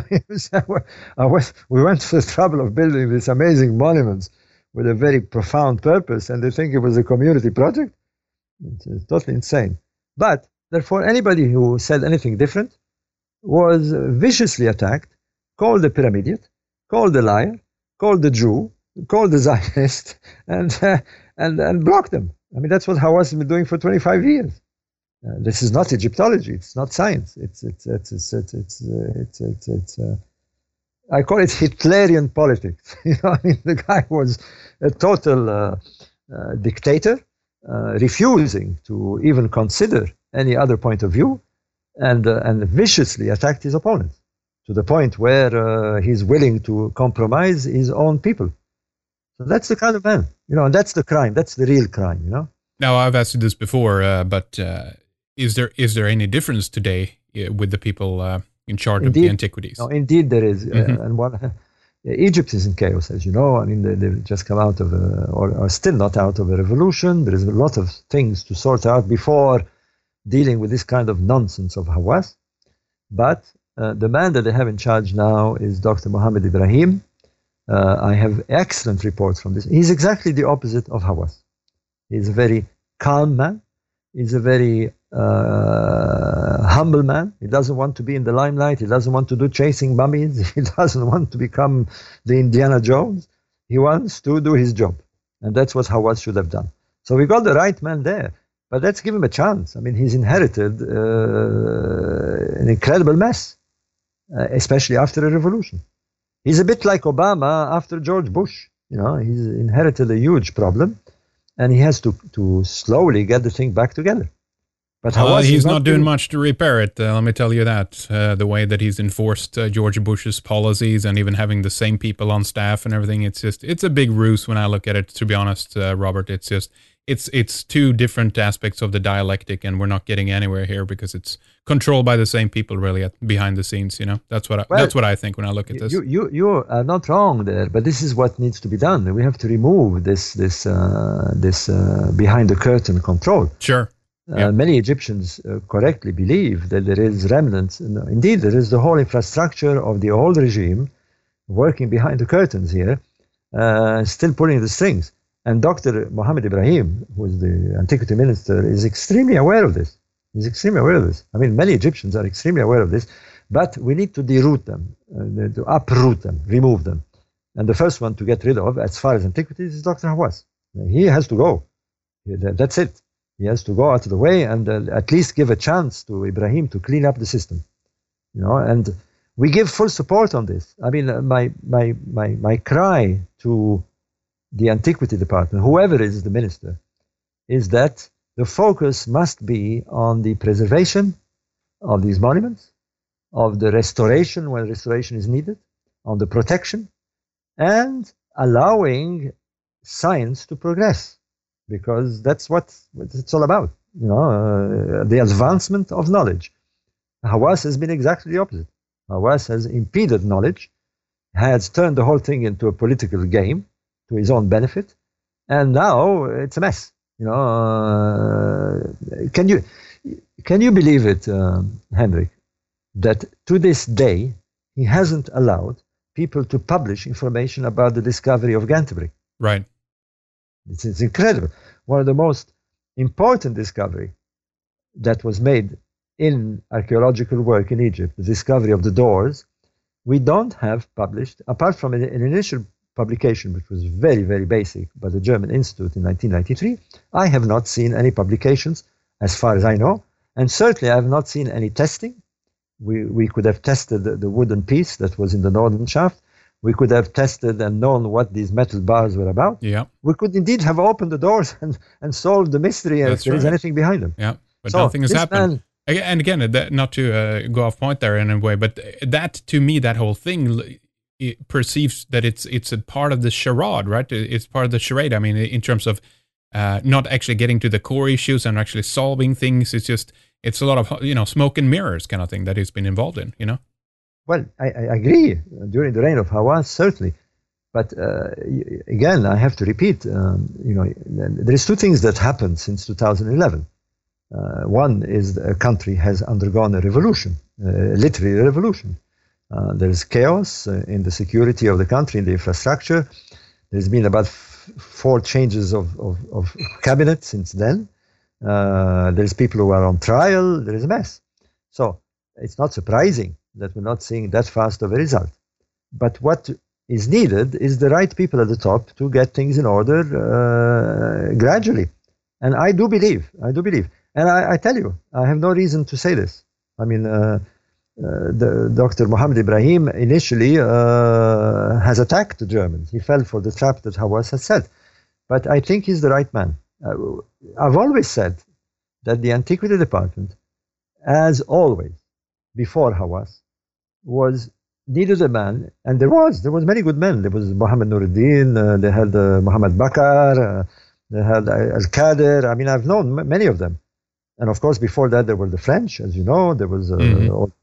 [SPEAKER 2] We went to the trouble of building these amazing monuments with a very profound purpose, and they think it was a community project. It's totally insane. But, therefore, anybody who said anything different was viciously attacked, called a pyramidiot, called a liar, called a Jew, called a Zionist, and blocked them. I mean, that's what Hawass has been doing for 25 years. This is not Egyptology. It's not science. It's I call it Hitlerian politics. You know, I mean, the guy was a total dictator, refusing to even consider any other point of view, and viciously attacked his opponents to the point where he's willing to compromise his own people. So that's the kind of man, you know, and that's the crime. That's the real crime, you know.
[SPEAKER 1] Now, I've asked you this before, but is there any difference today with the people in charge of the antiquities?
[SPEAKER 2] No, indeed there is. And Egypt is in chaos, as you know. I mean, they've just come out of or are still not out of a revolution. There is a lot of things to sort out before dealing with this kind of nonsense of Hawass. But the man that they have in charge now is Dr. Mohammed Ibrahim. I have excellent reports from this. He's exactly the opposite of Hawass. He's a very calm man. He's a very humble man. He doesn't want to be in the limelight. He doesn't want to do chasing mummies. He doesn't want to become the Indiana Jones. He wants to do his job. And that's what Hawass should have done. So we got the right man there. But let's give him a chance. I mean, he's inherited an incredible mess, especially after a revolution. He's a bit like Obama after George Bush. You know, he's inherited a huge problem, and he has to slowly get the thing back together. But
[SPEAKER 1] he's not doing much to repair it. Let me tell you that. The way that he's enforced George Bush's policies and even having the same people on staff and everything, it's a big ruse when I look at it, to be honest, Robert. it's two different aspects of the dialectic, and we're not getting anywhere here because it's controlled by the same people really behind the scenes. That's what I think when I look at this.
[SPEAKER 2] You are not wrong there, but this is what needs to be done. We have to remove this behind the curtain control.
[SPEAKER 1] Sure.
[SPEAKER 2] Many Egyptians correctly believe that there is remnants. Indeed, there is the whole infrastructure of the old regime working behind the curtains here, still pulling the strings. And Dr. Mohammed Ibrahim, who is the antiquity minister, is extremely aware of this. He's extremely aware of this. I mean, many Egyptians are extremely aware of this, but we need to deroot them, to uproot them, remove them. And the first one to get rid of, as far as antiquities, is Dr. Hawass. He has to go. That's it. He has to go out of the way and at least give a chance to Ibrahim to clean up the system. And we give full support on this. I mean, my cry to the Antiquity Department, whoever is the minister, is that the focus must be on the preservation of these monuments, of the restoration when restoration is needed, on the protection, and allowing science to progress, because that's what it's all about, the advancement of knowledge. Hawass has been exactly the opposite. Hawass has impeded knowledge, has turned the whole thing into a political game to his own benefit, and now it's a mess. Can you believe it, Henrik, that to this day he hasn't allowed people to publish information about the discovery of Canterbury?
[SPEAKER 1] Right.
[SPEAKER 2] It's incredible. One of the most important discovery that was made in archaeological work in Egypt, the discovery of the doors, we don't have published, apart from an initial publication, which was very, very basic, by the German Institute in 1993. I have not seen any publications, as far as I know, and certainly I have not seen any testing. We could have tested the wooden piece that was in the northern shaft. We could have tested and known what these metal bars were about.
[SPEAKER 1] Yeah.
[SPEAKER 2] We could indeed have opened the doors and solved the mystery if there is anything behind them.
[SPEAKER 1] Yeah, but nothing has happened. And again, not to go off point there in a way, but that, to me, that whole thing, it perceives that it's a part of the charade, right? It's part of the charade. I mean, in terms of not actually getting to the core issues and actually solving things. It's a lot of, smoke and mirrors kind of thing that he's been involved in,
[SPEAKER 2] Well, I agree. During the reign of Hawass, certainly. But again, I have to repeat, there is two things that happened since 2011. One is a country has undergone a revolution, literally a revolution. There is chaos in the security of the country, in the infrastructure. There's been about 4 changes of cabinet since then. There's people who are on trial. There is a mess. So it's not surprising that we're not seeing that fast of a result. But what is needed is the right people at the top to get things in order gradually. And I do believe. And I tell you, I have no reason to say this. I mean, Dr. Mohammed Ibrahim initially has attacked the Germans. He fell for the trap that Hawass had set. But I think he's the right man. I've always said that the Antiquity Department, as always, before Hawass, needed a man, and there was many good men. There was Mohammed Nuruddin, they had Muhammad Bakar, they had Al-Qadir. I mean, I've known many of them. And of course, before that, there were the French, as you know. There was, and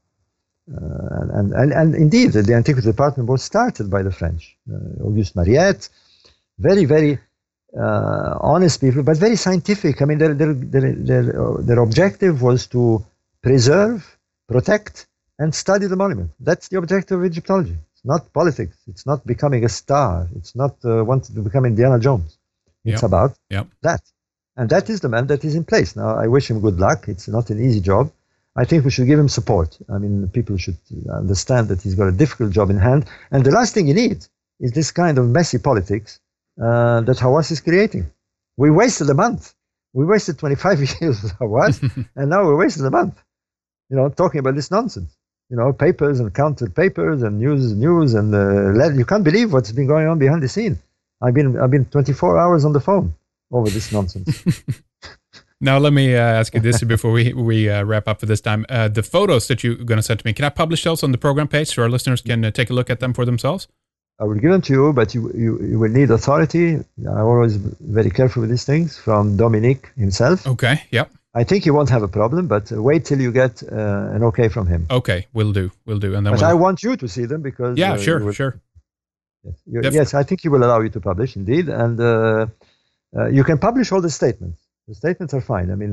[SPEAKER 2] indeed, the Antiquity Department was started by the French. Auguste Mariette, very, very honest people, but very scientific. I mean, their objective was to preserve, protect, and study the monument. That's the objective of Egyptology. It's not politics. It's not becoming a star. It's not wanting to become Indiana Jones. It's about that. And that is the man that is in place. Now, I wish him good luck. It's not an easy job. I think we should give him support. I mean, people should understand that he's got a difficult job in hand. And the last thing you need is this kind of messy politics that Hawass is creating. We wasted a month. We wasted 25 years with Hawass, and now we're wasting a month, talking about this nonsense. Papers and counter papers and news, and you can't believe what's been going on behind the scene. I've been 24 hours on the phone over this nonsense.
[SPEAKER 1] Now, let me ask you this before we wrap up for this time. The photos that you're going to send to me, can I publish those on the program page so our listeners can take a look at them for themselves?
[SPEAKER 2] I will give them to you, but you will need authority. I'm always very careful with these things, from Dominique himself.
[SPEAKER 1] Okay, yep.
[SPEAKER 2] I think he won't have a problem, but wait till you get an okay from him.
[SPEAKER 1] Okay, will do. And then
[SPEAKER 2] but I want you to see them because...
[SPEAKER 1] Yeah, sure.
[SPEAKER 2] Yes, I think he will allow you to publish, indeed. And you can publish all the statements. The statements are fine. I mean,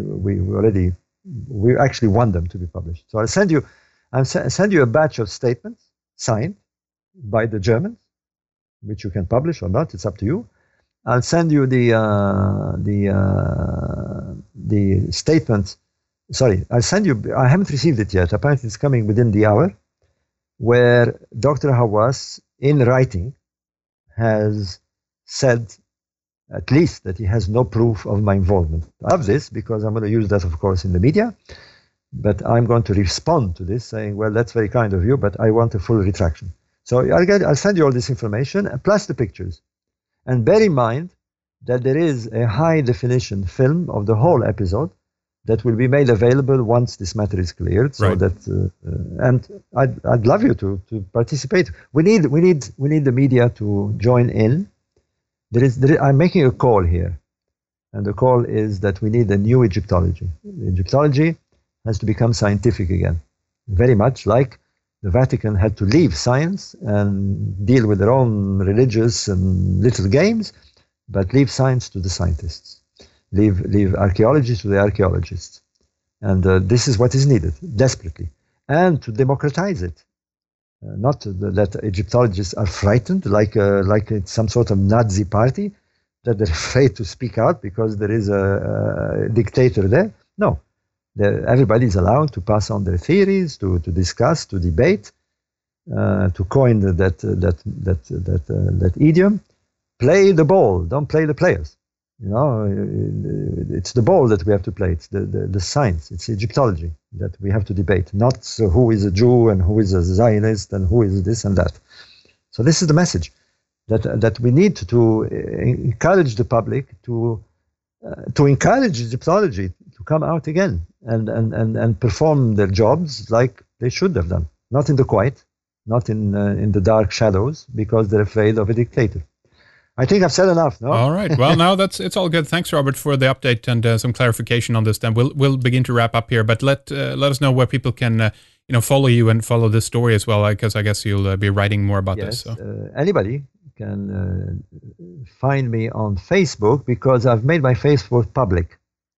[SPEAKER 2] we actually want them to be published. So I'll send you a batch of statements signed by the Germans, which you can publish or not. It's up to you. I'll send you the statement. Sorry, I'll send you. I haven't received it yet. Apparently, it's coming within the hour. Where Dr. Hawass, in writing, has said at least that he has no proof of my involvement. I have this because I'm going to use that, of course, in the media. But I'm going to respond to this, saying, "Well, that's very kind of you, but I want a full retraction." So I'll send you all this information plus the pictures. And bear in mind that there is a high-definition film of the whole episode that will be made available once this matter is cleared. So that, and I'd love you to participate. We need the media to join in. I'm making a call here, and the call is that we need a new Egyptology. Egyptology has to become scientific again, very much like the Vatican had to leave science and deal with their own religious and little games, but leave science to the scientists, leave archaeology to the archaeologists. And this is what is needed, desperately. And to democratize it. Not that Egyptologists are frightened, like it's some sort of Nazi party, that they're afraid to speak out because there is a dictator there. No. Everybody is allowed to pass on their theories, to discuss, to debate, to coin that idiom. Play the ball, don't play the players. It's the ball that we have to play. It's the science. It's Egyptology that we have to debate, not who is a Jew and who is a Zionist and who is this and that. So this is the message that we need to encourage the public to encourage Egyptology to come out again and perform their jobs like they should have done, not in the quiet, not in the dark shadows, because they're afraid of a dictator. I think I've said enough, no?
[SPEAKER 1] All right. Well, now it's all good. Thanks, Robert, for the update and some clarification on this. Then we'll begin to wrap up here. But let us know where people can follow you and follow this story as well, because I guess you'll be writing more about this. So.
[SPEAKER 2] Anybody can find me on Facebook because I've made my Facebook public.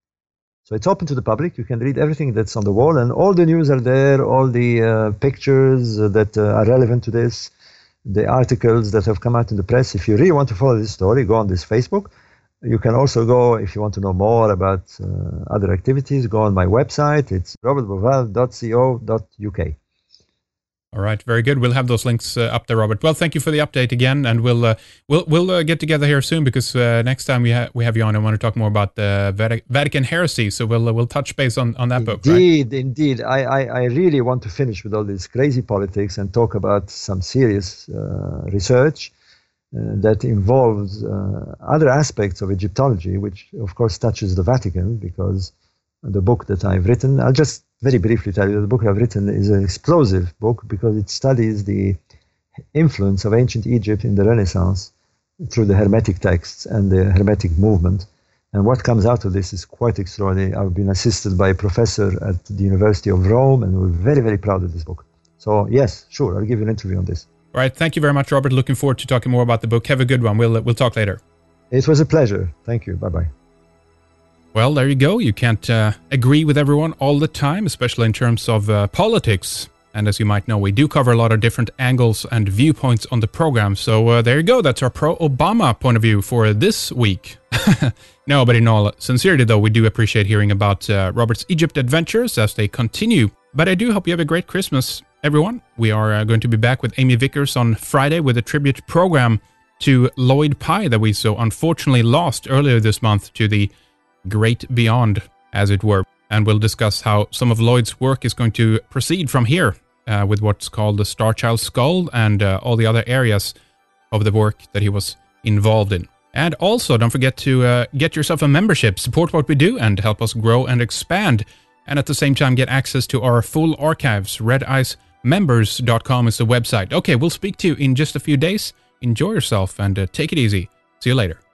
[SPEAKER 2] So it's open to the public. You can read everything that's on the wall, and all the news are there, all the pictures that are relevant to this, the articles that have come out in the press. If you really want to follow this story, go on this Facebook. You can also go, if you want to know more about other activities, go on my website. It's robertbauval.co.uk.
[SPEAKER 1] All right, very good. We'll have those links up there, Robert. Well, thank you for the update again, and we'll get together here soon because next time we have you on, I want to talk more about the Vatican heresy. So we'll touch base on that book.
[SPEAKER 2] Indeed. I really want to finish with all this crazy politics and talk about some serious research that involves other aspects of Egyptology, which of course touches the Vatican, because the book that I've written, I'll just very briefly tell you, the book I've written is an explosive book because it studies the influence of ancient Egypt in the Renaissance through the Hermetic texts and the Hermetic movement. And what comes out of this is quite extraordinary. I've been assisted by a professor at the University of Rome, and we're very, very proud of this book. So yes, sure, I'll give you an interview on this.
[SPEAKER 1] All right, thank you very much, Robert. Looking forward to talking more about the book. Have a good one. We'll talk later.
[SPEAKER 2] It was a pleasure. Thank you. Bye-bye.
[SPEAKER 1] Well, there you go. You can't agree with everyone all the time, especially in terms of politics. And as you might know, we do cover a lot of different angles and viewpoints on the program. So there you go. That's our pro-Obama point of view for this week. No, but in all sincerity, though, we do appreciate hearing about Robert's Egypt adventures as they continue. But I do hope you have a great Christmas, everyone. We are going to be back with Amy Vickers on Friday with a tribute program to Lloyd Pye that we so unfortunately lost earlier this month to the great beyond, as it were. And we'll discuss how some of Lloyd's work is going to proceed from here with what's called the Star Child Skull and all the other areas of the work that he was involved in. And also, don't forget to get yourself a membership, support what we do, and help us grow and expand. And at the same time, get access to our full archives, Red Eyes members.com is the website. Okay, we'll speak to you in just a few days. Enjoy yourself and take it easy. See you later.